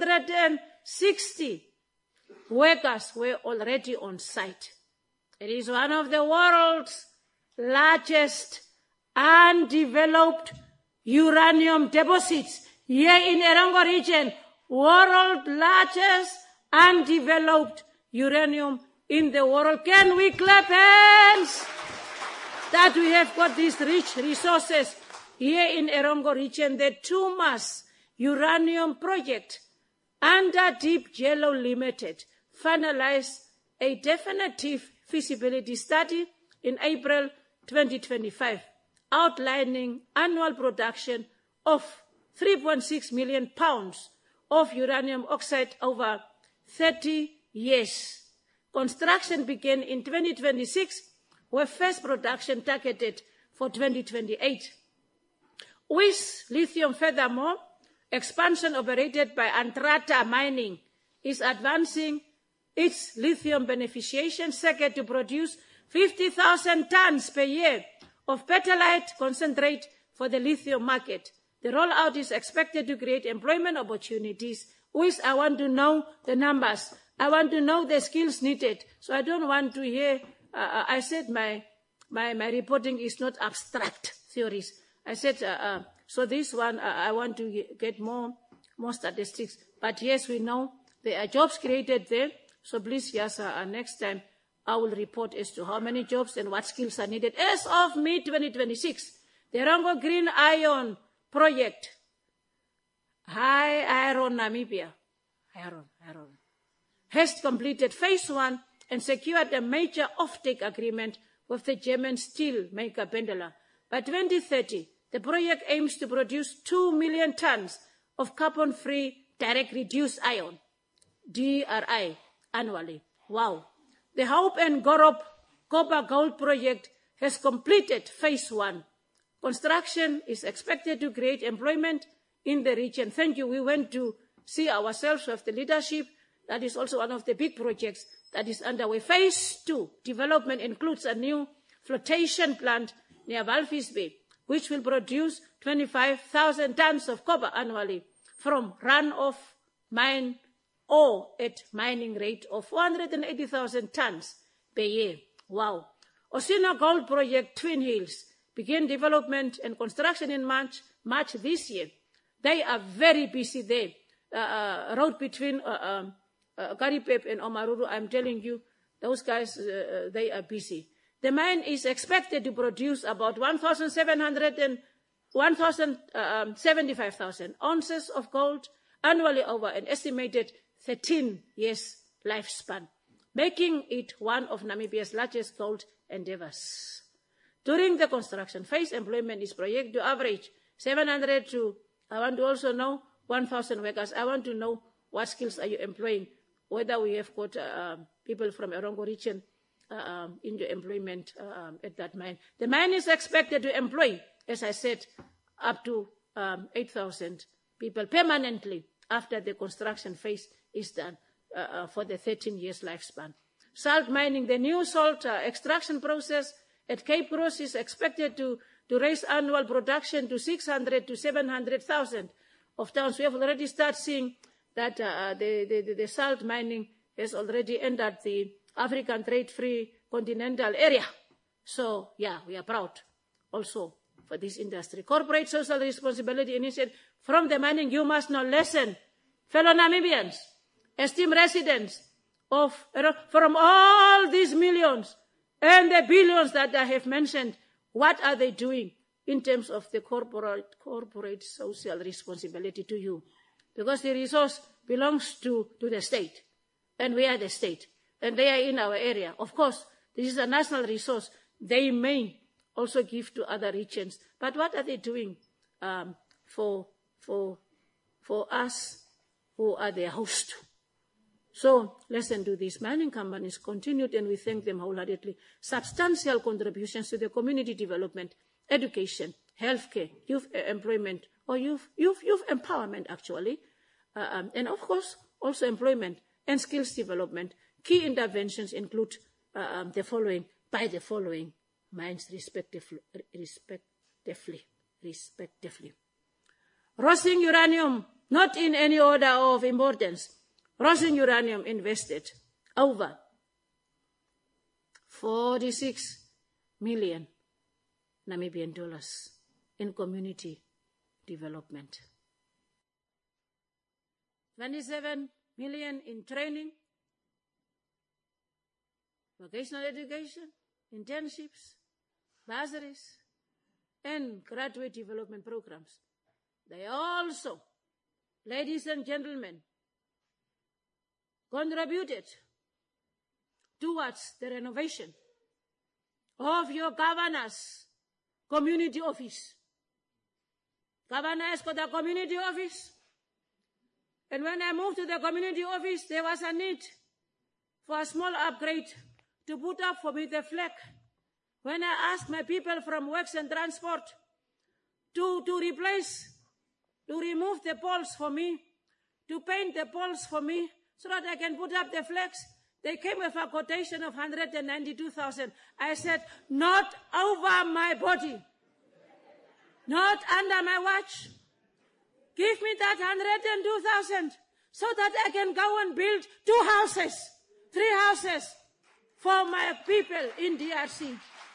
560 workers were already on site. It is one of the world's largest undeveloped uranium deposits here in Erongo region. World's largest undeveloped uranium in the world. Can we clap hands that we have got these rich resources here in Erongo region? The Tumas Uranium Project under Deep Yellow Limited finalized a definitive feasibility study in April 2025, outlining annual production of 3.6 million pounds of uranium oxide over 30 years. Construction began in 2026, with first production targeted for 2028. With lithium, furthermore, expansion operated by Antrata Mining is advancing its lithium beneficiation circuit to produce 50,000 tons per year of petalite concentrate for the lithium market. The rollout is expected to create employment opportunities, which I want to know the numbers. I want to know the skills needed. So I don't want to hear, I said my reporting is not abstract theories. I said, so this one, I want to get more statistics. But yes, we know there are jobs created there. So please, yes, next time I will report as to how many jobs and what skills are needed. As of mid-2026, the Erongo Green Iron Project, High Iron Namibia, has completed phase 1 and secured a major offtake agreement with the German steel maker Bendeler. By 2030, the project aims to produce 2 million tons of carbon-free direct reduced iron, DRI, annually. Wow. The Hope and Gorob Copper Gold Project has completed phase 1. Construction is expected to create employment in the region. Thank you. We went to see ourselves with the leadership. That is also one of the big projects that is underway. Phase 2 development includes a new flotation plant near Walvis Bay, which will produce 25,000 tons of copper annually from run-off mine ore at mining rate of 480,000 tons per year. Wow. Osino Gold Project Twin Hills began development and construction in March this year. They are very busy there. Road between Karipep and Omaruru, I'm telling you, those guys, they are busy. The mine is expected to produce about 175,000 ounces of gold annually over an estimated 13 years lifespan, making it one of Namibia's largest gold endeavors. During the construction phase, employment is projected to average 700 to, I want to also know, 1,000 workers. I want to know what skills are you employing, whether we have got people from Erongo region in your employment at that mine. The mine is expected to employ, as I said, up to 8,000 people permanently after the construction phase is done for the 13 years lifespan. Salt mining, the new salt extraction process at Cape Cross is expected to raise annual production to 600 to 700,000 of tons. We have already started seeing that the salt mining has already entered the African trade-free continental area. So, yeah, we are proud also for this industry. Corporate social responsibility initiative from the mining, you must now listen, fellow Namibians, esteemed residents from all these millions and the billions that I have mentioned, what are they doing in terms of the corporate social responsibility to you? Because the resource belongs to the state, and we are the state, and they are in our area. Of course, this is a national resource. They may also give to other regions. But what are they doing for us who are their host? So listen to these mining companies continued, and we thank them wholeheartedly. Substantial contributions to the community development, education, healthcare, youth employment, or youth empowerment, actually. And of course, also employment and skills development. Key interventions include the following mines respectively. Rossing uranium, not in any order of importance. Rossing uranium invested over 46 million Namibian dollars in community development. 27 million in training, vocational education, internships, bursaries, and graduate development programs. They also, ladies and gentlemen, contributed towards the renovation of your governor's community office. Governor has got a community office. And when I moved to the community office, there was a need for a small upgrade to put up for me the flag. When I asked my people from Works and Transport to remove the poles for me, to paint the poles for me, so that I can put up the flags, they came with a quotation of 192,000. I said, not over my body, not under my watch. Give me that 102,000 so that I can go and build 2 houses, 3 houses for my people in DRC.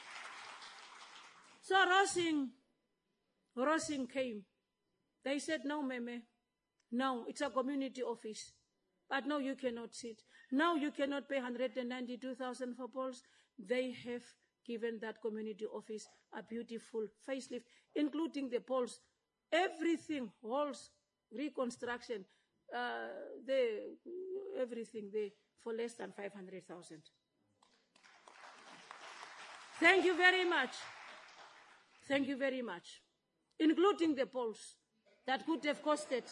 So Rossing came. They said, no, Meme, no, it's a community office. But no, you cannot sit. No, you cannot pay 192,000 for poles. They have given that community office a beautiful facelift, including the poles, everything, walls, reconstruction, everything there for less than 500,000. Thank you very much. Thank you very much. Including the poles that could have costed.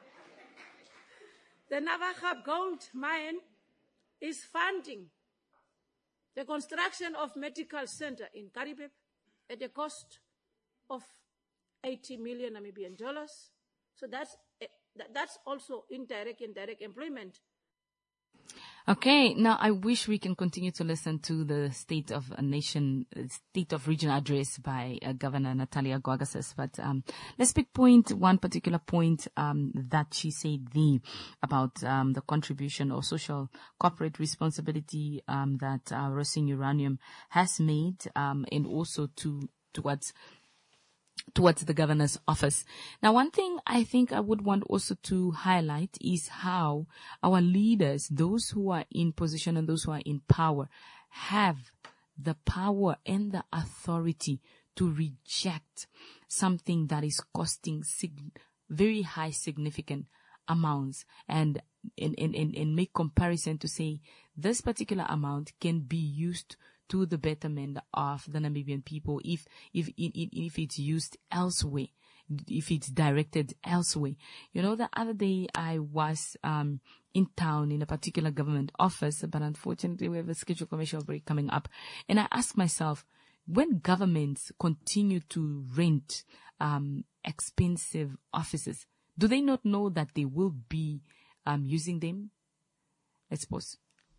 The Navakhab Gold Mine is funding the construction of medical center in Karibep at a cost of 80 million Namibian dollars. So that's also indirect employment. Okay, now I wish we can continue to listen to the State of Region address by Governor Natalia Gwagasas, but let's pick one particular point that she said about the contribution or social corporate responsibility that Rossing Uranium has made, and also towards towards the governor's office. Now, one thing I think I would want also to highlight is how our leaders, those who are in position and those who are in power, have the power and the authority to reject something that is costing very high significant amounts and make comparison to say this particular amount can be used to the betterment of the Namibian people if it's used elsewhere, if it's directed elsewhere. You know, the other day I was in town in a particular government office, but unfortunately we have a scheduled commercial break coming up, and I asked myself, when governments continue to rent expensive offices, do they not know that they will be using them? Let's pause.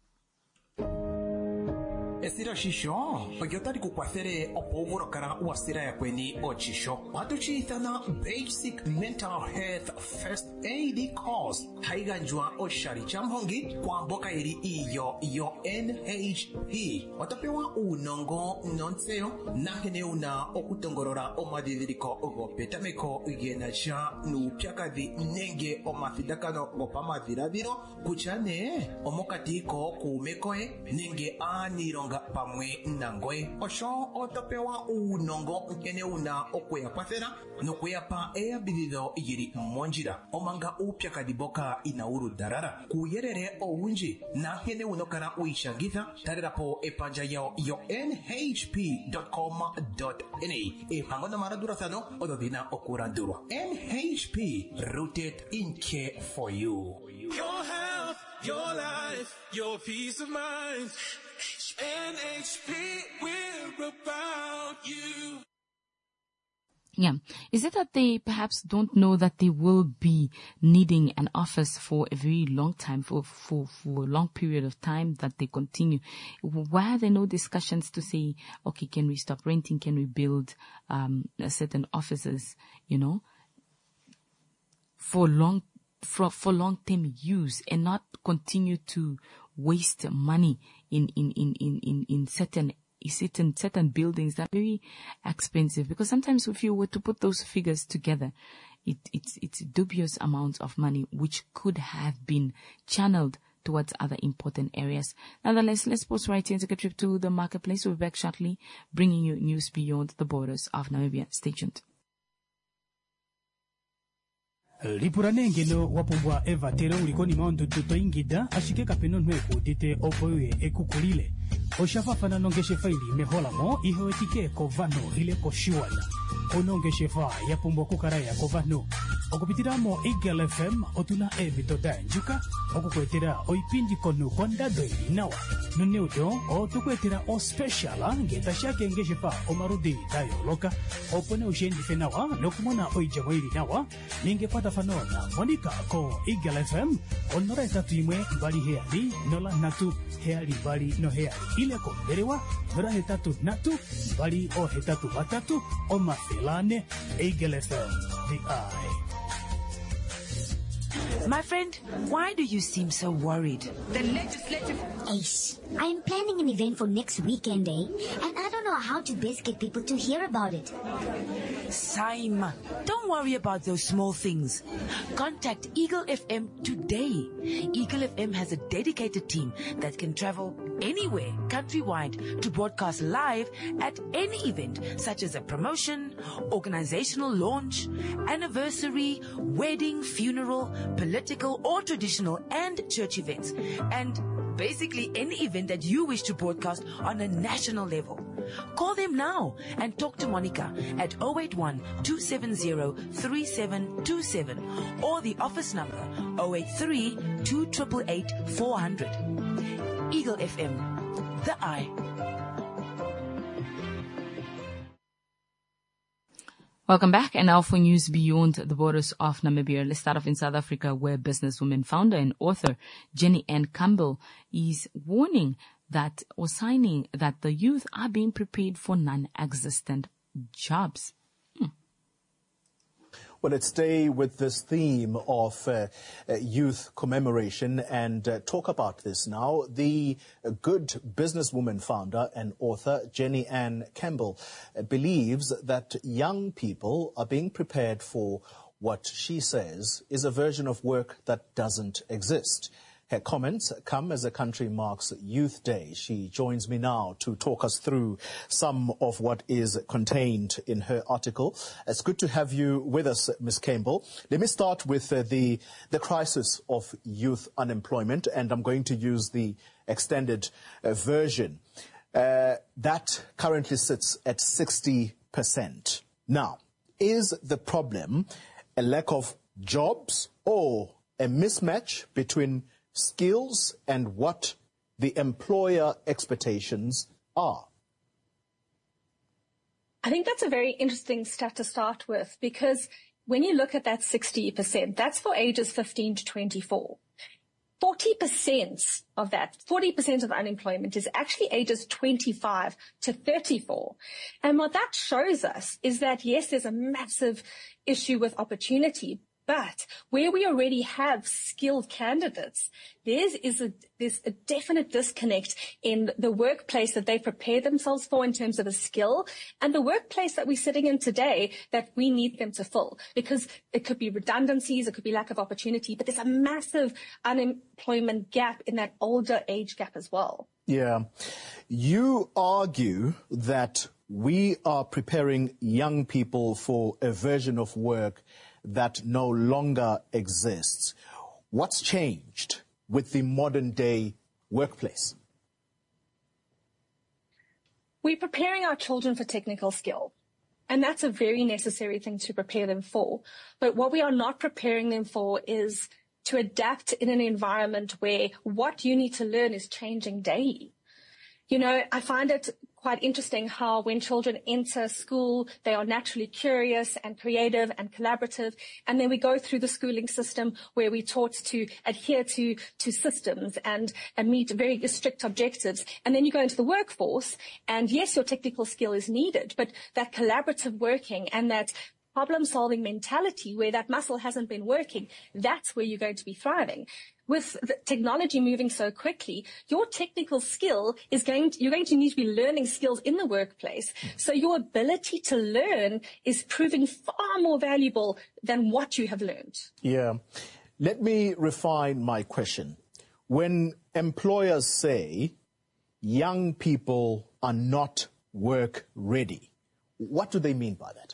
Esira shisho, pagotari kukwathere opogorokara wasira ya kweni ochisho. Watuchithana basic mental health first aid course. Haiganjwa oshari chamhongi kwa mboka iri iyo NHP. Watapewa unongo nonseo nahene una okutongorora omadidiko ogopetameko yenacha nupiakadhi nenge omafidakano gopamadhiraviro kuchane omokatiko kumekoe nenge anironga pamwe nangwe osho otopewa unongo nkene una okuya kwathera nokuya pa eyabidido yiri monjira omanga upyakadiboka inauru darara kuyerere owunji na nkene unokara uishangitha tarirapo epanja yao yo nhp.com.na epango na maradurathano ododina okurandurwa. NHP, rooted in care for you. Your health, your life, your peace of mind. NHP, we're about you. Yeah. Is it that they perhaps don't know that they will be needing an office for a very long time, for a long period of time that they continue? Why are there no discussions to say, okay, can we stop renting? Can we build certain offices, you know, for long-term use and not continue to waste money in certain buildings that are very expensive? Because sometimes if you were to put those figures together, it's dubious amounts of money which could have been channeled towards other important areas. Nonetheless, let's pause right here and take a trip to the marketplace. We'll be back shortly, bringing you news beyond the borders of Namibia. Stay tuned. Lipurane ngeno wapumbwa Eva tero ulikoni maondo tuto ingida ashike kapeno nweku dite opoye ekukulile oshafafana nongeshe faili meholamo iho etike kovano ile koshiwana onongeshe fa yapumbwa kukaraya kovano okupitiramo Eagle FM otuna ebitoda njuka okukwetera oipindi konu kondado nawa nuneudo otukwetera o special ngeta shake ngeshe fa omarudi dayo loka opone ushendi fenawa nokumona oijamo ili nawa ningepata fanona Monica ko Eagle FM onora etatu imwe bali heali nola natu heali bali no heali ile ko derewa nora hetatu natu bali o hetatu batatu o mafelane Eagle FM the eye. My friend, why do you seem so worried? The legislative... Ace, I am planning an event for next weekend, and I don't know how to best get people to hear about it. Saima, don't worry about those small things. Contact Eagle FM today. Eagle FM has a dedicated team that can travel anywhere countrywide to broadcast live at any event, such as a promotion, organizational launch, anniversary, wedding, funeral, political or traditional and church events, and basically any event that you wish to broadcast on a national level. Call them now and talk to Monica at 081-270-3727 or the office number 083-288-400. Eagle FM, the eye. Welcome back, and now for news beyond the borders of Namibia. Let's start off in South Africa, where businesswoman, founder and author Jenny Ann Campbell is warning that, or signing that, the youth are being prepared for non-existent jobs. Well, let's stay with this theme of youth commemoration and talk about this now. The Good Businesswoman founder and author Jenny Ann Campbell believes that young people are being prepared for what she says is a version of work that doesn't exist. Her comments come as the country marks Youth Day. She joins me now to talk us through some of what is contained in her article. It's good to have you with us, Ms. Campbell. Let me start with the crisis of youth unemployment, and I'm going to use the extended version. That currently sits at 60%. Now, is the problem a lack of jobs or a mismatch between skills and what the employer expectations are? I think that's a very interesting stat to start with, because when you look at that 60%, that's for ages 15 to 24. 40% of that, 40% of unemployment is actually ages 25 to 34. And what that shows us is that, yes, there's a massive issue with opportunity, but where we already have skilled candidates, there's a definite disconnect in the workplace that they prepare themselves for in terms of a skill and the workplace that we're sitting in today that we need them to fill. Because it could be redundancies, it could be lack of opportunity, but there's a massive unemployment gap in that older age gap as well. Yeah. You argue that we are preparing young people for a version of work that no longer exists. What's changed with the modern day workplace? We're preparing our children for technical skill, and that's a very necessary thing to prepare them for. But what we are not preparing them for is to adapt in an environment where what you need to learn is changing daily. You know, I find it quite interesting how when children enter school, they are naturally curious and creative and collaborative. And then we go through the schooling system where we're taught to adhere to systems and meet very strict objectives. And then you go into the workforce, and yes, your technical skill is needed, but that collaborative working and that problem-solving mentality where that muscle hasn't been working, that's where you're going to be thriving. With the technology moving so quickly, your technical skill you're going to need to be learning skills in the workplace. So your ability to learn is proving far more valuable than what you have learned. Yeah. Let me refine my question. When employers say young people are not work ready, what do they mean by that?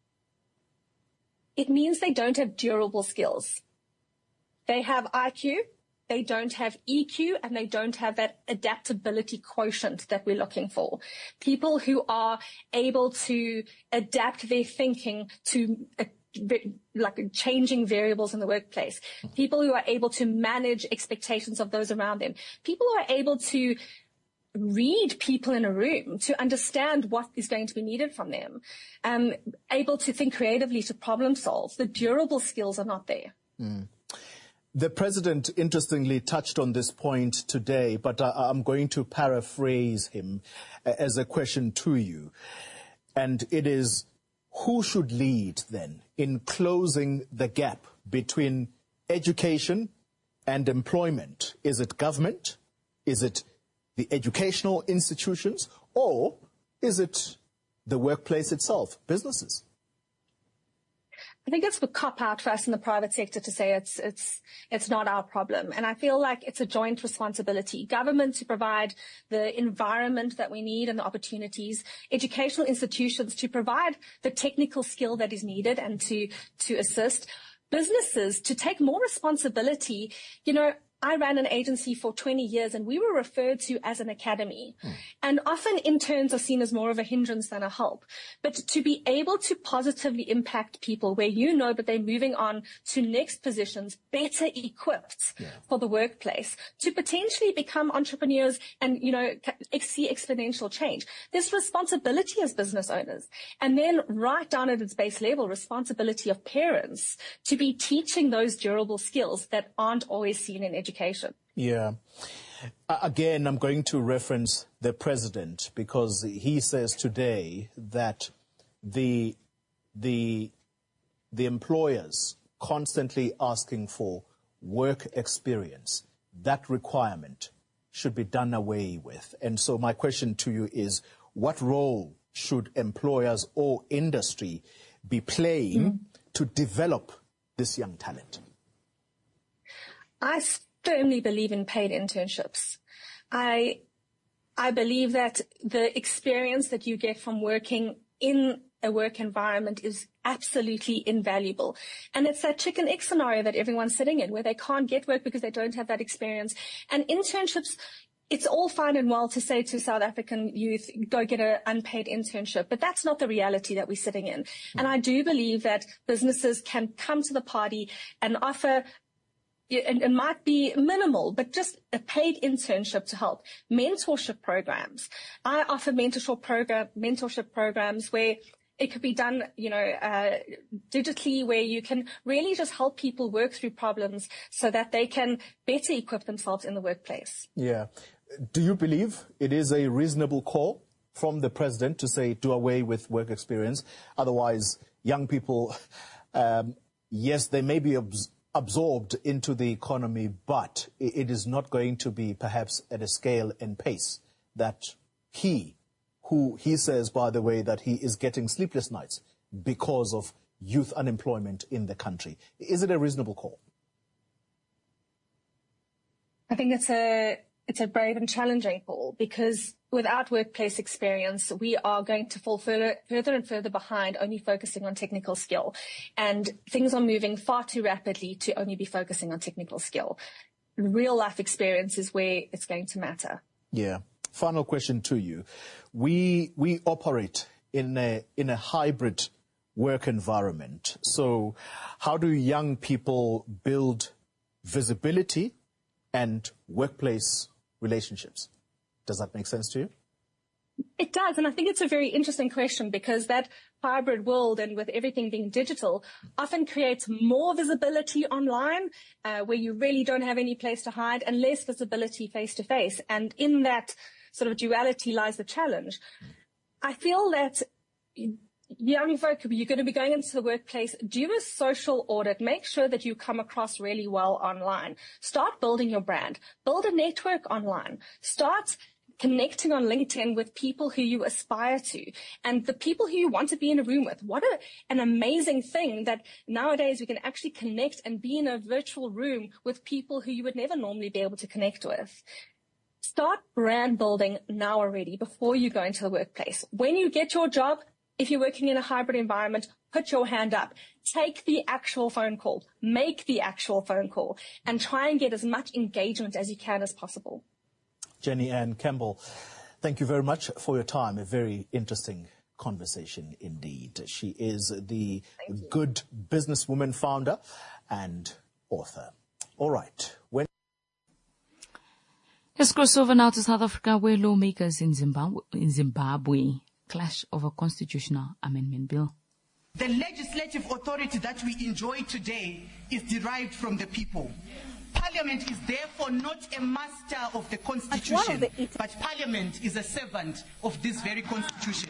It means they don't have durable skills. They have IQ, they don't have EQ, and they don't have that adaptability quotient that we're looking for. People who are able to adapt their thinking to changing variables in the workplace. People who are able to manage expectations of those around them. People who are able to read people in a room, to understand what is going to be needed from them, able to think creatively, to problem solve. The durable skills are not there. Mm. The president, interestingly, touched on this point today, but I'm going to paraphrase him as a question to you. And it is, who should lead, then, in closing the gap between education and employment? Is it government? Is it the educational institutions? Or is it the workplace itself, businesses? I think it's a cop-out for us in the private sector to say it's not our problem. And I feel like it's a joint responsibility. Government to provide the environment that we need and the opportunities. Educational institutions to provide the technical skill that is needed and to assist. Businesses to take more responsibility. You know, I ran an agency for 20 years and we were referred to as an academy. And often interns are seen as more of a hindrance than a help. But to be able to positively impact people where you know that they're moving on to next positions better equipped for the workplace, to potentially become entrepreneurs and, you know, see exponential change. There's responsibility as business owners. And then right down at its base level, responsibility of parents to be teaching those durable skills that aren't always seen in education. Yeah. Again, I'm going to reference the president because he says today that the the employers constantly asking for work experience, that requirement should be done away with. And so my question to you is, what role should employers or industry be playing to develop this young talent? I firmly believe in paid internships. I believe that the experience that you get from working in a work environment is absolutely invaluable. And it's that chicken egg scenario that everyone's sitting in, where they can't get work because they don't have that experience. And internships, it's all fine and well to say to South African youth, go get an unpaid internship, but that's not the reality that we're sitting in. And I do believe that businesses can come to the party and offer, and it might be minimal, but just a paid internship to help. Mentorship programs. I offer mentorship programs where it could be done, digitally, where you can really just help people work through problems so that they can better equip themselves in the workplace. Yeah. Do you believe it is a reasonable call from the president to say do away with work experience? Otherwise, young people, yes, they may be absorbed into the economy, but it is not going to be perhaps at a scale and pace that who he says, by the way, that he is getting sleepless nights because of youth unemployment in the country. Is it a reasonable call? I think it's a brave and challenging call, because without workplace experience, we are going to fall further and further behind, only focusing on technical skill. And things are moving far too rapidly to only be focusing on technical skill. Real life experience is where it's going to matter. Yeah. Final question to you. We operate in a hybrid work environment. So how do young people build visibility and workplace relationships? Does that make sense to you? It does, and I think it's a very interesting question, because that hybrid world, and with everything being digital, often creates more visibility online, where you really don't have any place to hide, and less visibility face-to-face. And in that sort of duality lies the challenge. I feel that young folk, you're going to be going into the workplace, do a social audit, make sure that you come across really well online. Start building your brand, build a network online, start connecting on LinkedIn with people who you aspire to and the people who you want to be in a room with. What an amazing thing that nowadays we can actually connect and be in a virtual room with people who you would never normally be able to connect with. Start brand building now already, before you go into the workplace. When you get your job, if you're working in a hybrid environment, put your hand up. Take the actual phone call. Make the actual phone call. And try and get as much engagement as you can as possible. Jenny Ann Campbell, thank you very much for your time. A very interesting conversation indeed. She is the Good Businesswoman founder and author. All right. Let's cross over now to South Africa, where lawmakers in Zimbabwe clash over constitutional amendment bill. The legislative authority that we enjoy today is derived from the people. Parliament is therefore not a master of the Constitution, but Parliament is a servant of this very Constitution.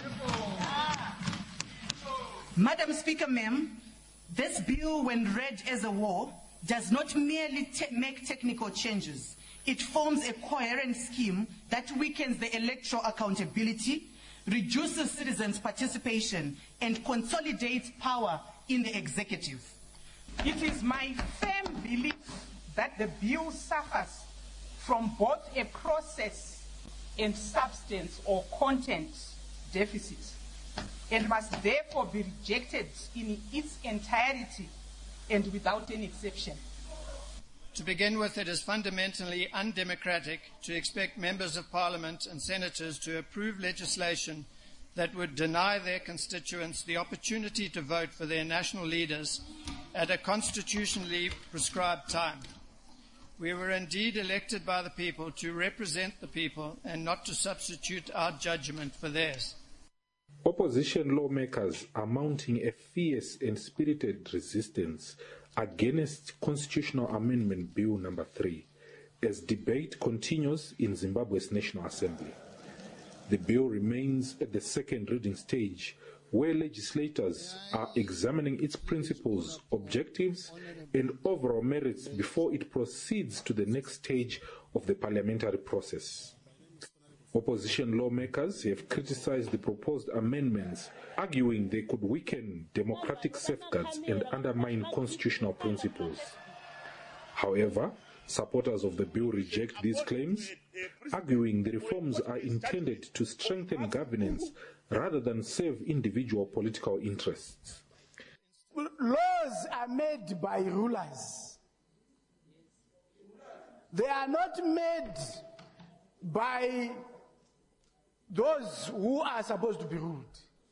Madam Speaker, ma'am, this bill, when read as a whole, does not merely make technical changes. It forms a coherent scheme that weakens the electoral accountability, reduces citizens' participation, and consolidates power in the executive. It is my firm belief that the bill suffers from both a process and substance or content deficit, and must therefore be rejected in its entirety and without any exception. To begin with, it is fundamentally undemocratic to expect members of Parliament and senators to approve legislation that would deny their constituents the opportunity to vote for their national leaders at a constitutionally prescribed time. We were indeed elected by the people to represent the people and not to substitute our judgment for theirs. Opposition lawmakers are mounting a fierce and spirited resistance against Constitutional Amendment Bill number 3 as debate continues in Zimbabwe's National Assembly. The bill remains at the second reading stage where legislators are examining its principles, objectives, and overall merits before it proceeds to the next stage of the parliamentary process. Opposition lawmakers have criticized the proposed amendments, arguing they could weaken democratic safeguards and undermine constitutional principles. However, supporters of the bill reject these claims, arguing the reforms are intended to strengthen governance rather than serve individual political interests. Laws are made by rulers. They are not made by those who are supposed to be ruled.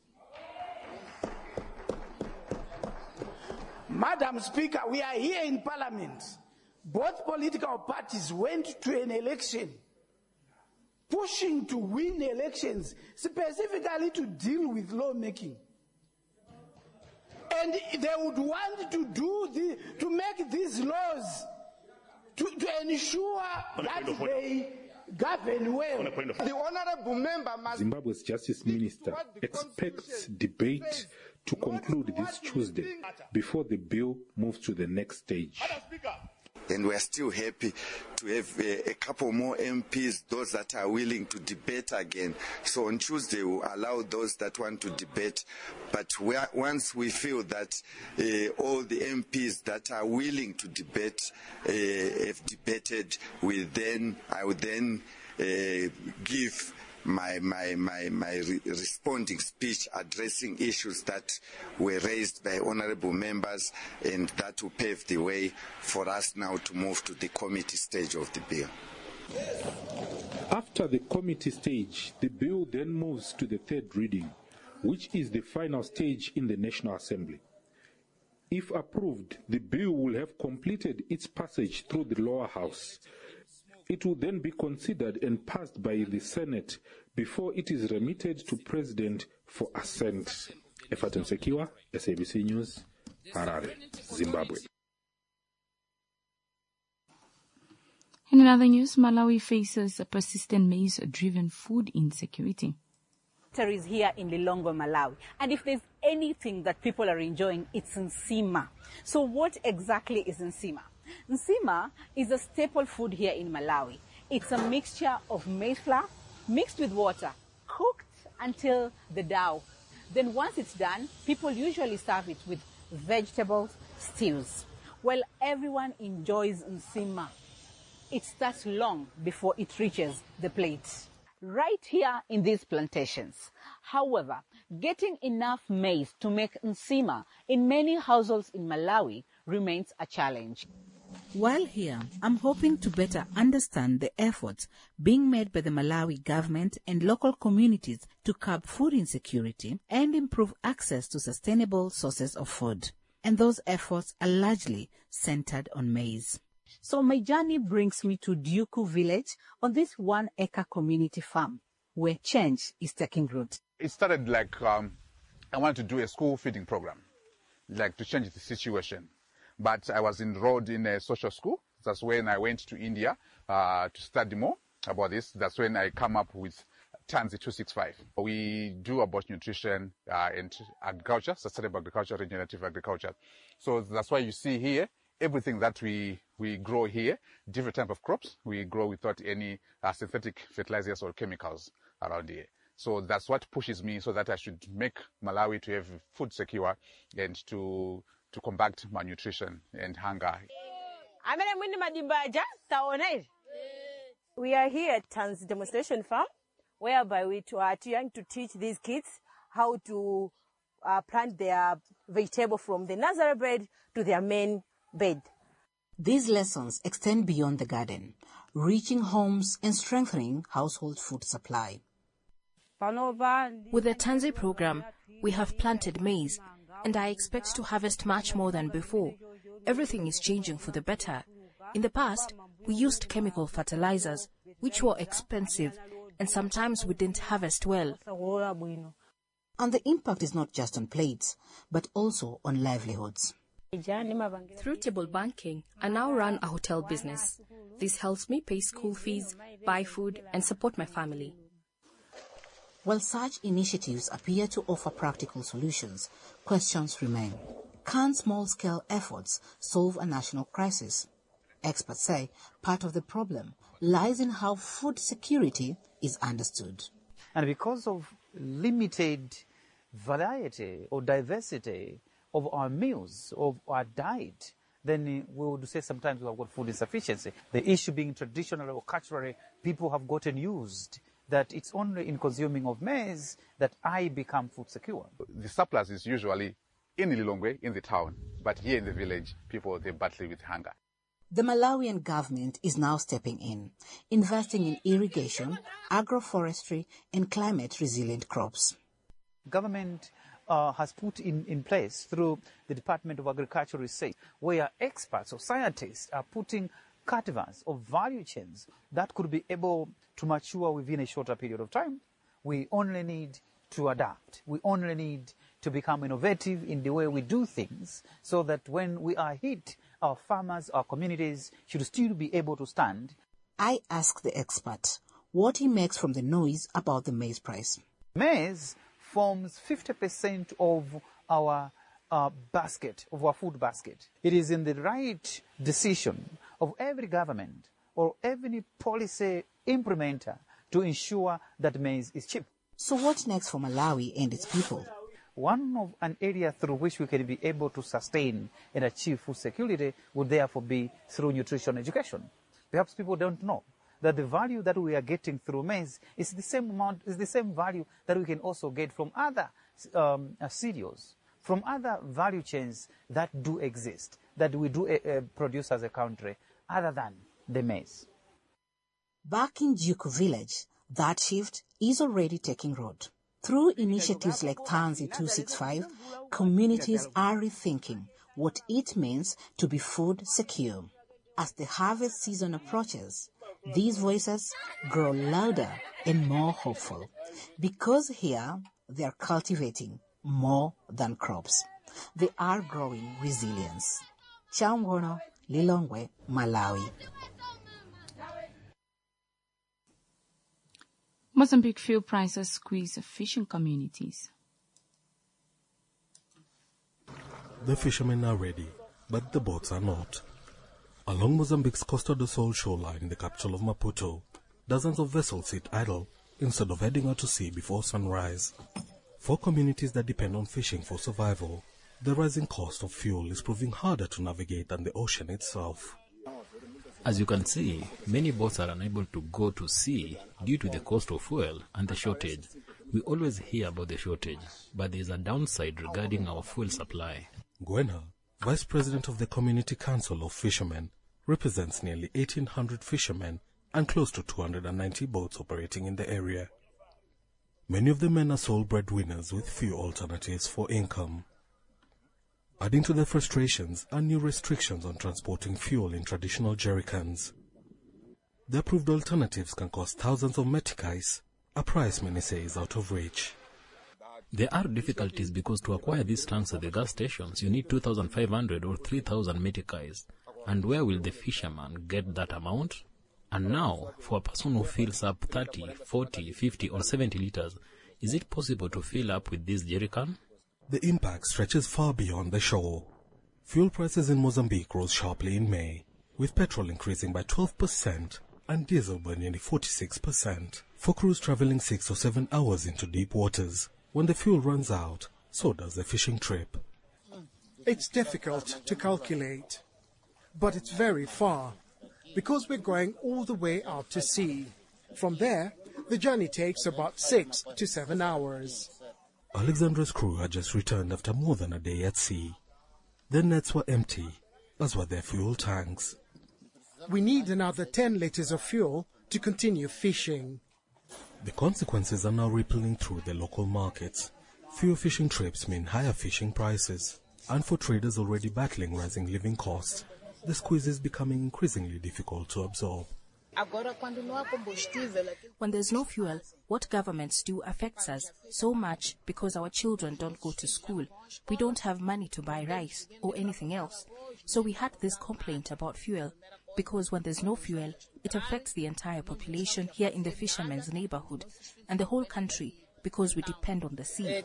Madam Speaker, we are here in Parliament. Both political parties went to an election pushing to win elections specifically to deal with lawmaking. And they would want to make these laws to ensure that they govern well. The honorable member must... Zimbabwe's Justice Minister expects debate to conclude this Tuesday before the bill moves to the next stage. And we're still happy to have a couple more MPs, those that are willing to debate again. So on Tuesday, we'll allow those that want to debate. But once we feel that all the MPs that are willing to debate have debated, I will then give my responding speech addressing issues that were raised by honorable members, and that will pave the way for us now to move to the committee stage of the bill. After the committee stage, the bill then moves to the third reading, which is the final stage in the National Assembly. If approved, the bill will have completed its passage through the lower house. It will then be considered and passed by the Senate before it is remitted to President for assent. Efaten Sekiwa, SABC News, Harare, Zimbabwe. In other news, Malawi faces a persistent maize-driven food insecurity. Is here in Lilongwe, Malawi, and if there's anything that people are enjoying, it's nsima. So what exactly is nsima? Nsima is a staple food here in Malawi. It's a mixture of maize flour mixed with water, cooked until the dough. Then once it's done, people usually serve it with vegetables, stews. Well, everyone enjoys nsima. It starts long before it reaches the plate. Right here in these plantations. However, getting enough maize to make nsima in many households in Malawi remains a challenge. While here, I'm hoping to better understand the efforts being made by the Malawi government and local communities to curb food insecurity and improve access to sustainable sources of food. And those efforts are largely centered on maize. So my journey brings me to Duku village on this 1-acre community farm where change is taking root. It started like I wanted to do a school feeding program, like to change the situation. But I was enrolled in a social school. That's when I went to India to study more about this. That's when I come up with Tanzi 265. We do about nutrition and agriculture, sustainable agriculture, regenerative agriculture. So that's why you see here, everything that we grow here, different type of crops, we grow without any synthetic fertilizers or chemicals around here. So that's what pushes me so that I should make Malawi to have food secure and to combat malnutrition and hunger. We are here at Tanzi Demonstration Farm, whereby we are trying to teach these kids how to plant their vegetable from the nursery bed to their main bed. These lessons extend beyond the garden, reaching homes and strengthening household food supply. With the Tanzi program, we have planted maize, and I expect to harvest much more than before. Everything is changing for the better. In the past, we used chemical fertilizers, which were expensive, and sometimes we didn't harvest well. And the impact is not just on plates, but also on livelihoods. Through table banking, I now run a hotel business. This helps me pay school fees, buy food, and support my family. While such initiatives appear to offer practical solutions, questions remain. Can small-scale efforts solve a national crisis? Experts say part of the problem lies in how food security is understood. And because of limited variety or diversity of our meals, of our diet, then we would say sometimes we have got food insufficiency. The issue being traditionally or culturally, people have gotten used that it's only in consuming of maize that I become food secure. The surplus is usually in Lilongwe, in the town, but here in the village, people, they battle with hunger. The Malawian government is now stepping in, investing in irrigation, agroforestry, and climate-resilient crops. Government has put in place through the Department of Agricultural Research, where experts or scientists are putting cultivars of value chains that could be able to mature within a shorter period of time. We only need to adapt. We only need to become innovative in the way we do things so that when we are hit, our farmers, our communities should still be able to stand. I asked the expert what he makes from the noise about the maize price. Maize forms 50% of our basket, of our food basket. It is in the right decision of every government or every policy implementer to ensure that maize is cheap. So what next for Malawi and its people? One of an area through which we can be able to sustain and achieve food security would therefore be through nutrition education. Perhaps people don't know that the value that we are getting through maize is the same amount, is the same value that we can also get from other cereals, from other value chains that do exist, that we do produce as a country, other than the maize. Back in Juku village, that shift is already taking root. Through initiatives like Tanzi 265, communities are rethinking what it means to be food secure. As the harvest season approaches, these voices grow louder and more hopeful, because here they are cultivating more than crops. They are growing resilience. Chamwono, Lilongwe, Malawi. Mozambique fuel prices squeeze fishing communities. The fishermen are ready, but the boats are not. Along Mozambique's Costa do Sol shoreline, the capital of Maputo, dozens of vessels sit idle instead of heading out to sea before sunrise. For communities that depend on fishing for survival, the rising cost of fuel is proving harder to navigate than the ocean itself. As you can see, many boats are unable to go to sea due to the cost of fuel and the shortage. We always hear about the shortage, but there is a downside regarding our fuel supply. Gwena, Vice President of the Community Council of Fishermen, represents nearly 1,800 fishermen and close to 290 boats operating in the area. Many of the men are sole breadwinners with few alternatives for income. Adding to their frustrations are new restrictions on transporting fuel in traditional jerrycans. The approved alternatives can cost thousands of meticais, a price many say is out of reach. There are difficulties because to acquire these tanks at the gas stations, you need 2,500 or 3,000 meticais. And where will the fisherman get that amount? And now, for a person who fills up 30, 40, 50 or 70 liters, is it possible to fill up with this jerrycan? The impact stretches far beyond the shore. Fuel prices in Mozambique rose sharply in May, with petrol increasing by 12% and diesel by nearly 46%. For crews traveling 6 or 7 hours into deep waters, when the fuel runs out, so does the fishing trip. It's difficult to calculate, but it's very far, because we're going all the way out to sea. From there, the journey takes about 6 to 7 hours. Alexandra's crew had just returned after more than a day at sea. Their nets were empty, as were their fuel tanks. We need another 10 liters of fuel to continue fishing. The consequences are now rippling through the local markets. Fewer fishing trips mean higher fishing prices. And for traders already battling rising living costs, the squeeze is becoming increasingly difficult to absorb. When there's no fuel, what governments do affects us so much because our children don't go to school. We don't have money to buy rice or anything else. So we had this complaint about fuel because when there's no fuel, it affects the entire population here in the fishermen's neighborhood and the whole country because we depend on the sea.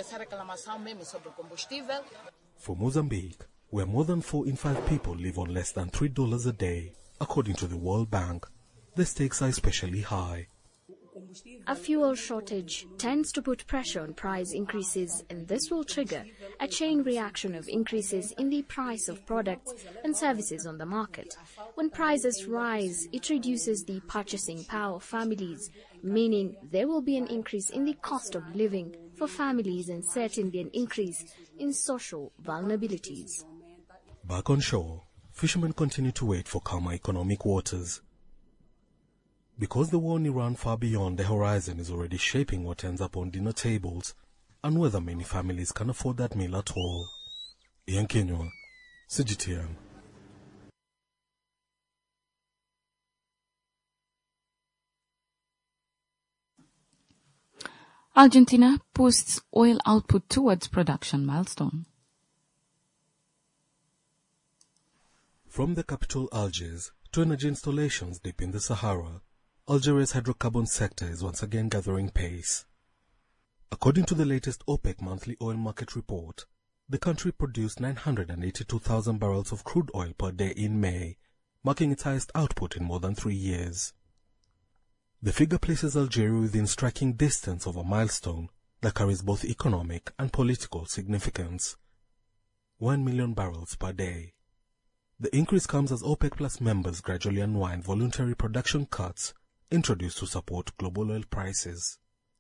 For Mozambique, where more than 4 in 5 people live on less than $3 a day, according to the World Bank, the stakes are especially high. A fuel shortage tends to put pressure on price increases, and this will trigger a chain reaction of increases in the price of products and services on the market. When prices rise, it reduces the purchasing power of families, meaning there will be an increase in the cost of living for families and certainly an increase in social vulnerabilities. Back on shore, fishermen continue to wait for calmer economic waters. Because the war in Iran far beyond the horizon is already shaping what ends up on dinner tables, and whether many families can afford that meal at all. Ian Kenywa, CGTN. Argentina posts oil output towards production milestone. From the capital Algiers to energy installations deep in the Sahara, Algeria's hydrocarbon sector is once again gathering pace. According to the latest OPEC monthly oil market report, the country produced 982,000 barrels of crude oil per day in May, marking its highest output in more than 3 years. The figure places Algeria within striking distance of a milestone that carries both economic and political significance: 1 million barrels per day. The increase comes as OPEC Plus members gradually unwind voluntary production cuts introduced to support global oil prices.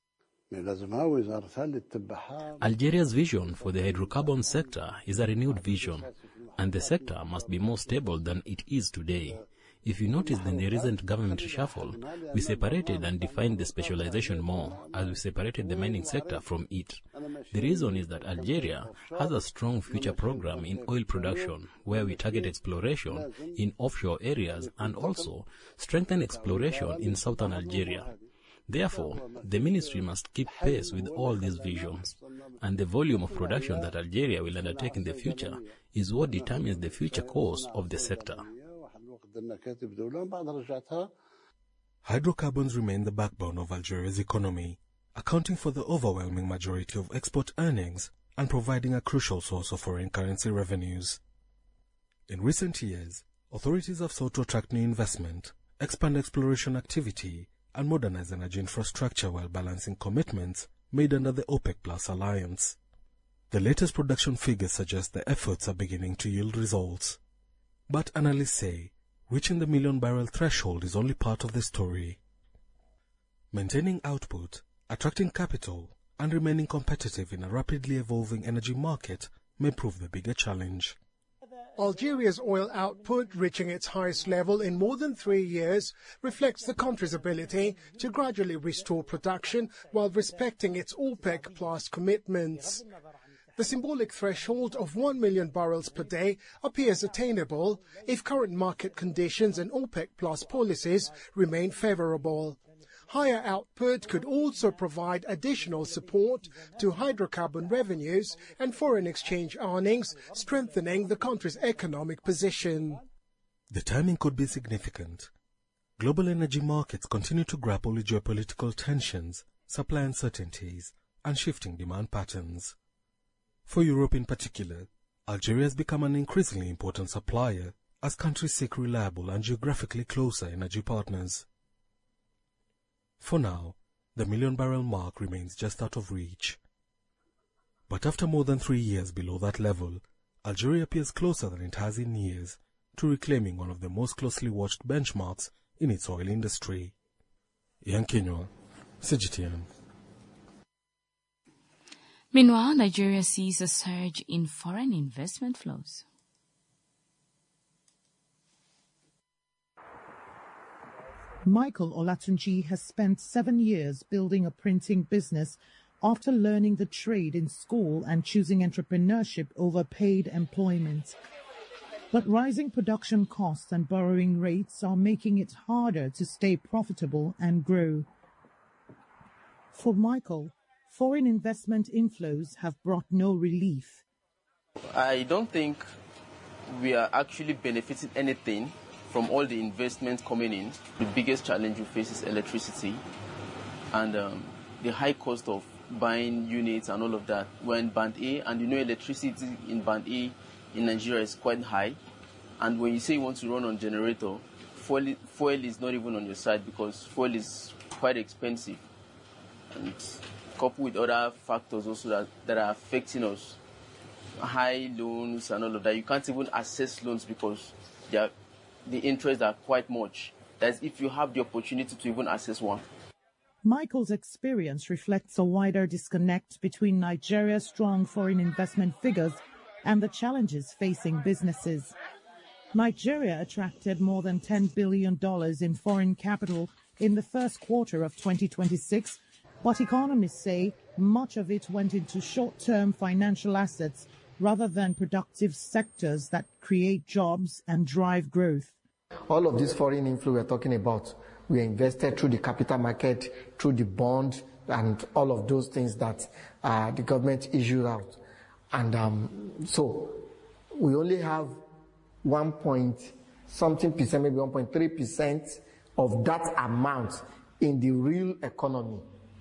Algeria's vision for the hydrocarbon sector is a renewed vision, and the sector must be more stable than it is today. If you noticed in the recent government reshuffle, we separated and defined the specialization more, as we separated the mining sector from it. The reason is that Algeria has a strong future program in oil production, where we target exploration in offshore areas and also strengthen exploration in southern Algeria. Therefore, the ministry must keep pace with all these visions, and the volume of production that Algeria will undertake in the future is what determines the future course of the sector. Hydrocarbons remain the backbone of Algeria's economy, accounting for the overwhelming majority of export earnings and providing a crucial source of foreign currency revenues. In recent years, authorities have sought to attract new investment, expand exploration activity, and modernize energy infrastructure while balancing commitments made under the OPEC Plus alliance. The latest production figures suggest the efforts are beginning to yield results. But analysts say reaching the million-barrel threshold is only part of the story. Maintaining output, attracting capital, and remaining competitive in a rapidly evolving energy market may prove the bigger challenge. Algeria's oil output, reaching its highest level in more than 3 years, reflects the country's ability to gradually restore production while respecting its OPEC Plus commitments. The symbolic threshold of 1 million barrels per day appears attainable if current market conditions and OPEC Plus policies remain favorable. Higher output could also provide additional support to hydrocarbon revenues and foreign exchange earnings, strengthening the country's economic position. The timing could be significant. Global energy markets continue to grapple with geopolitical tensions, supply uncertainties, and shifting demand patterns. For Europe in particular, Algeria has become an increasingly important supplier as countries seek reliable and geographically closer energy partners. For now, the million-barrel mark remains just out of reach. But after more than 3 years below that level, Algeria appears closer than it has in years to reclaiming one of the most closely watched benchmarks in its oil industry. Ian Kenywa, CGTN. Meanwhile, Nigeria sees a surge in foreign investment flows. Michael Olatunji has spent 7 years building a printing business after learning the trade in school and choosing entrepreneurship over paid employment. But rising production costs and borrowing rates are making it harder to stay profitable and grow. For Michael, foreign investment inflows have brought no relief. I don't think we are actually benefiting anything from all the investment coming in. The biggest challenge we face is electricity. And the high cost of buying units and all of that. We're in Band A, and electricity in Band A in Nigeria is quite high. And when you say you want to run on generator, fuel is not even on your side because fuel is quite expensive. And coupled with other factors also that are affecting us, high loans and all of that, you can't even access loans because the interests are quite much. That's if you have the opportunity to even access one. Michael's experience reflects a wider disconnect between Nigeria's strong foreign investment figures and the challenges facing businesses. Nigeria attracted more than $10 billion in foreign capital in the first quarter of 2026, but economists say much of it went into short-term financial assets rather than productive sectors that create jobs and drive growth. All of this foreign inflow we're talking about, we invested through the capital market, through the bond, and all of those things that the government issued out. And so we only have 1.something percent, maybe 1.3% of that amount in the real economy,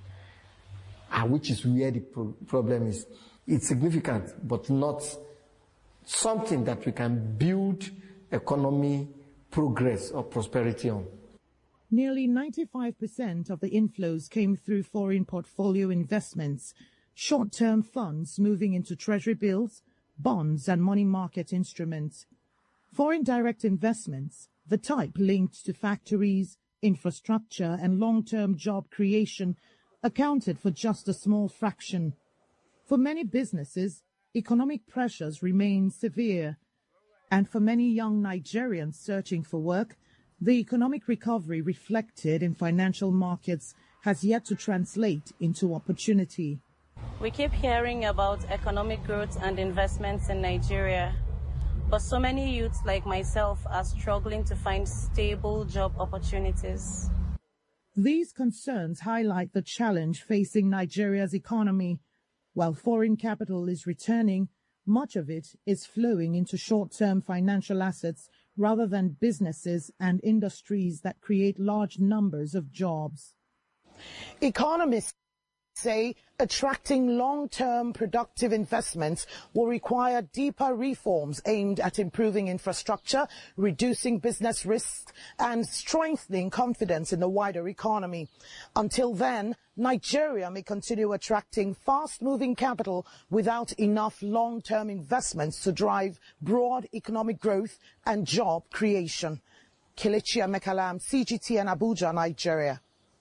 which is where the problem is. It's significant, but not something that we can build economy progress or prosperity on. Nearly 95% of the inflows came through foreign portfolio investments, short-term funds moving into treasury bills, bonds and money market instruments. Foreign direct investments, the type linked to factories, infrastructure and long-term job creation, accounted for just a small fraction. For many businesses, economic pressures remain severe, and for many young Nigerians searching for work, the economic recovery reflected in financial markets has yet to translate into opportunity. We keep hearing about economic growth and investments in Nigeria, but so many youths like myself are struggling to find stable job opportunities. These concerns highlight the challenge facing Nigeria's economy. While foreign capital is returning, much of it is flowing into short-term financial assets rather than businesses and industries that create large numbers of jobs. Economists say attracting long-term productive investments will require deeper reforms aimed at improving infrastructure, reducing business risks, and strengthening confidence in the wider economy. Until then, Nigeria may continue attracting fast-moving capital without enough long-term investments to drive broad economic growth and job creation. Kelechi Amekalam, CGTN Abuja, Nigeria.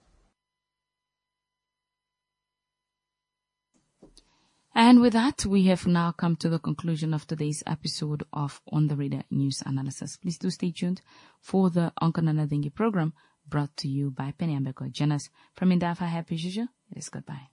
And with that, we have now come to the conclusion of today's episode of On the Radar News Analysis. Please do stay tuned for the Onkanana Dengue program brought to you by Penny Ambeko. Join us from Indafa. Happy Juju. It is goodbye.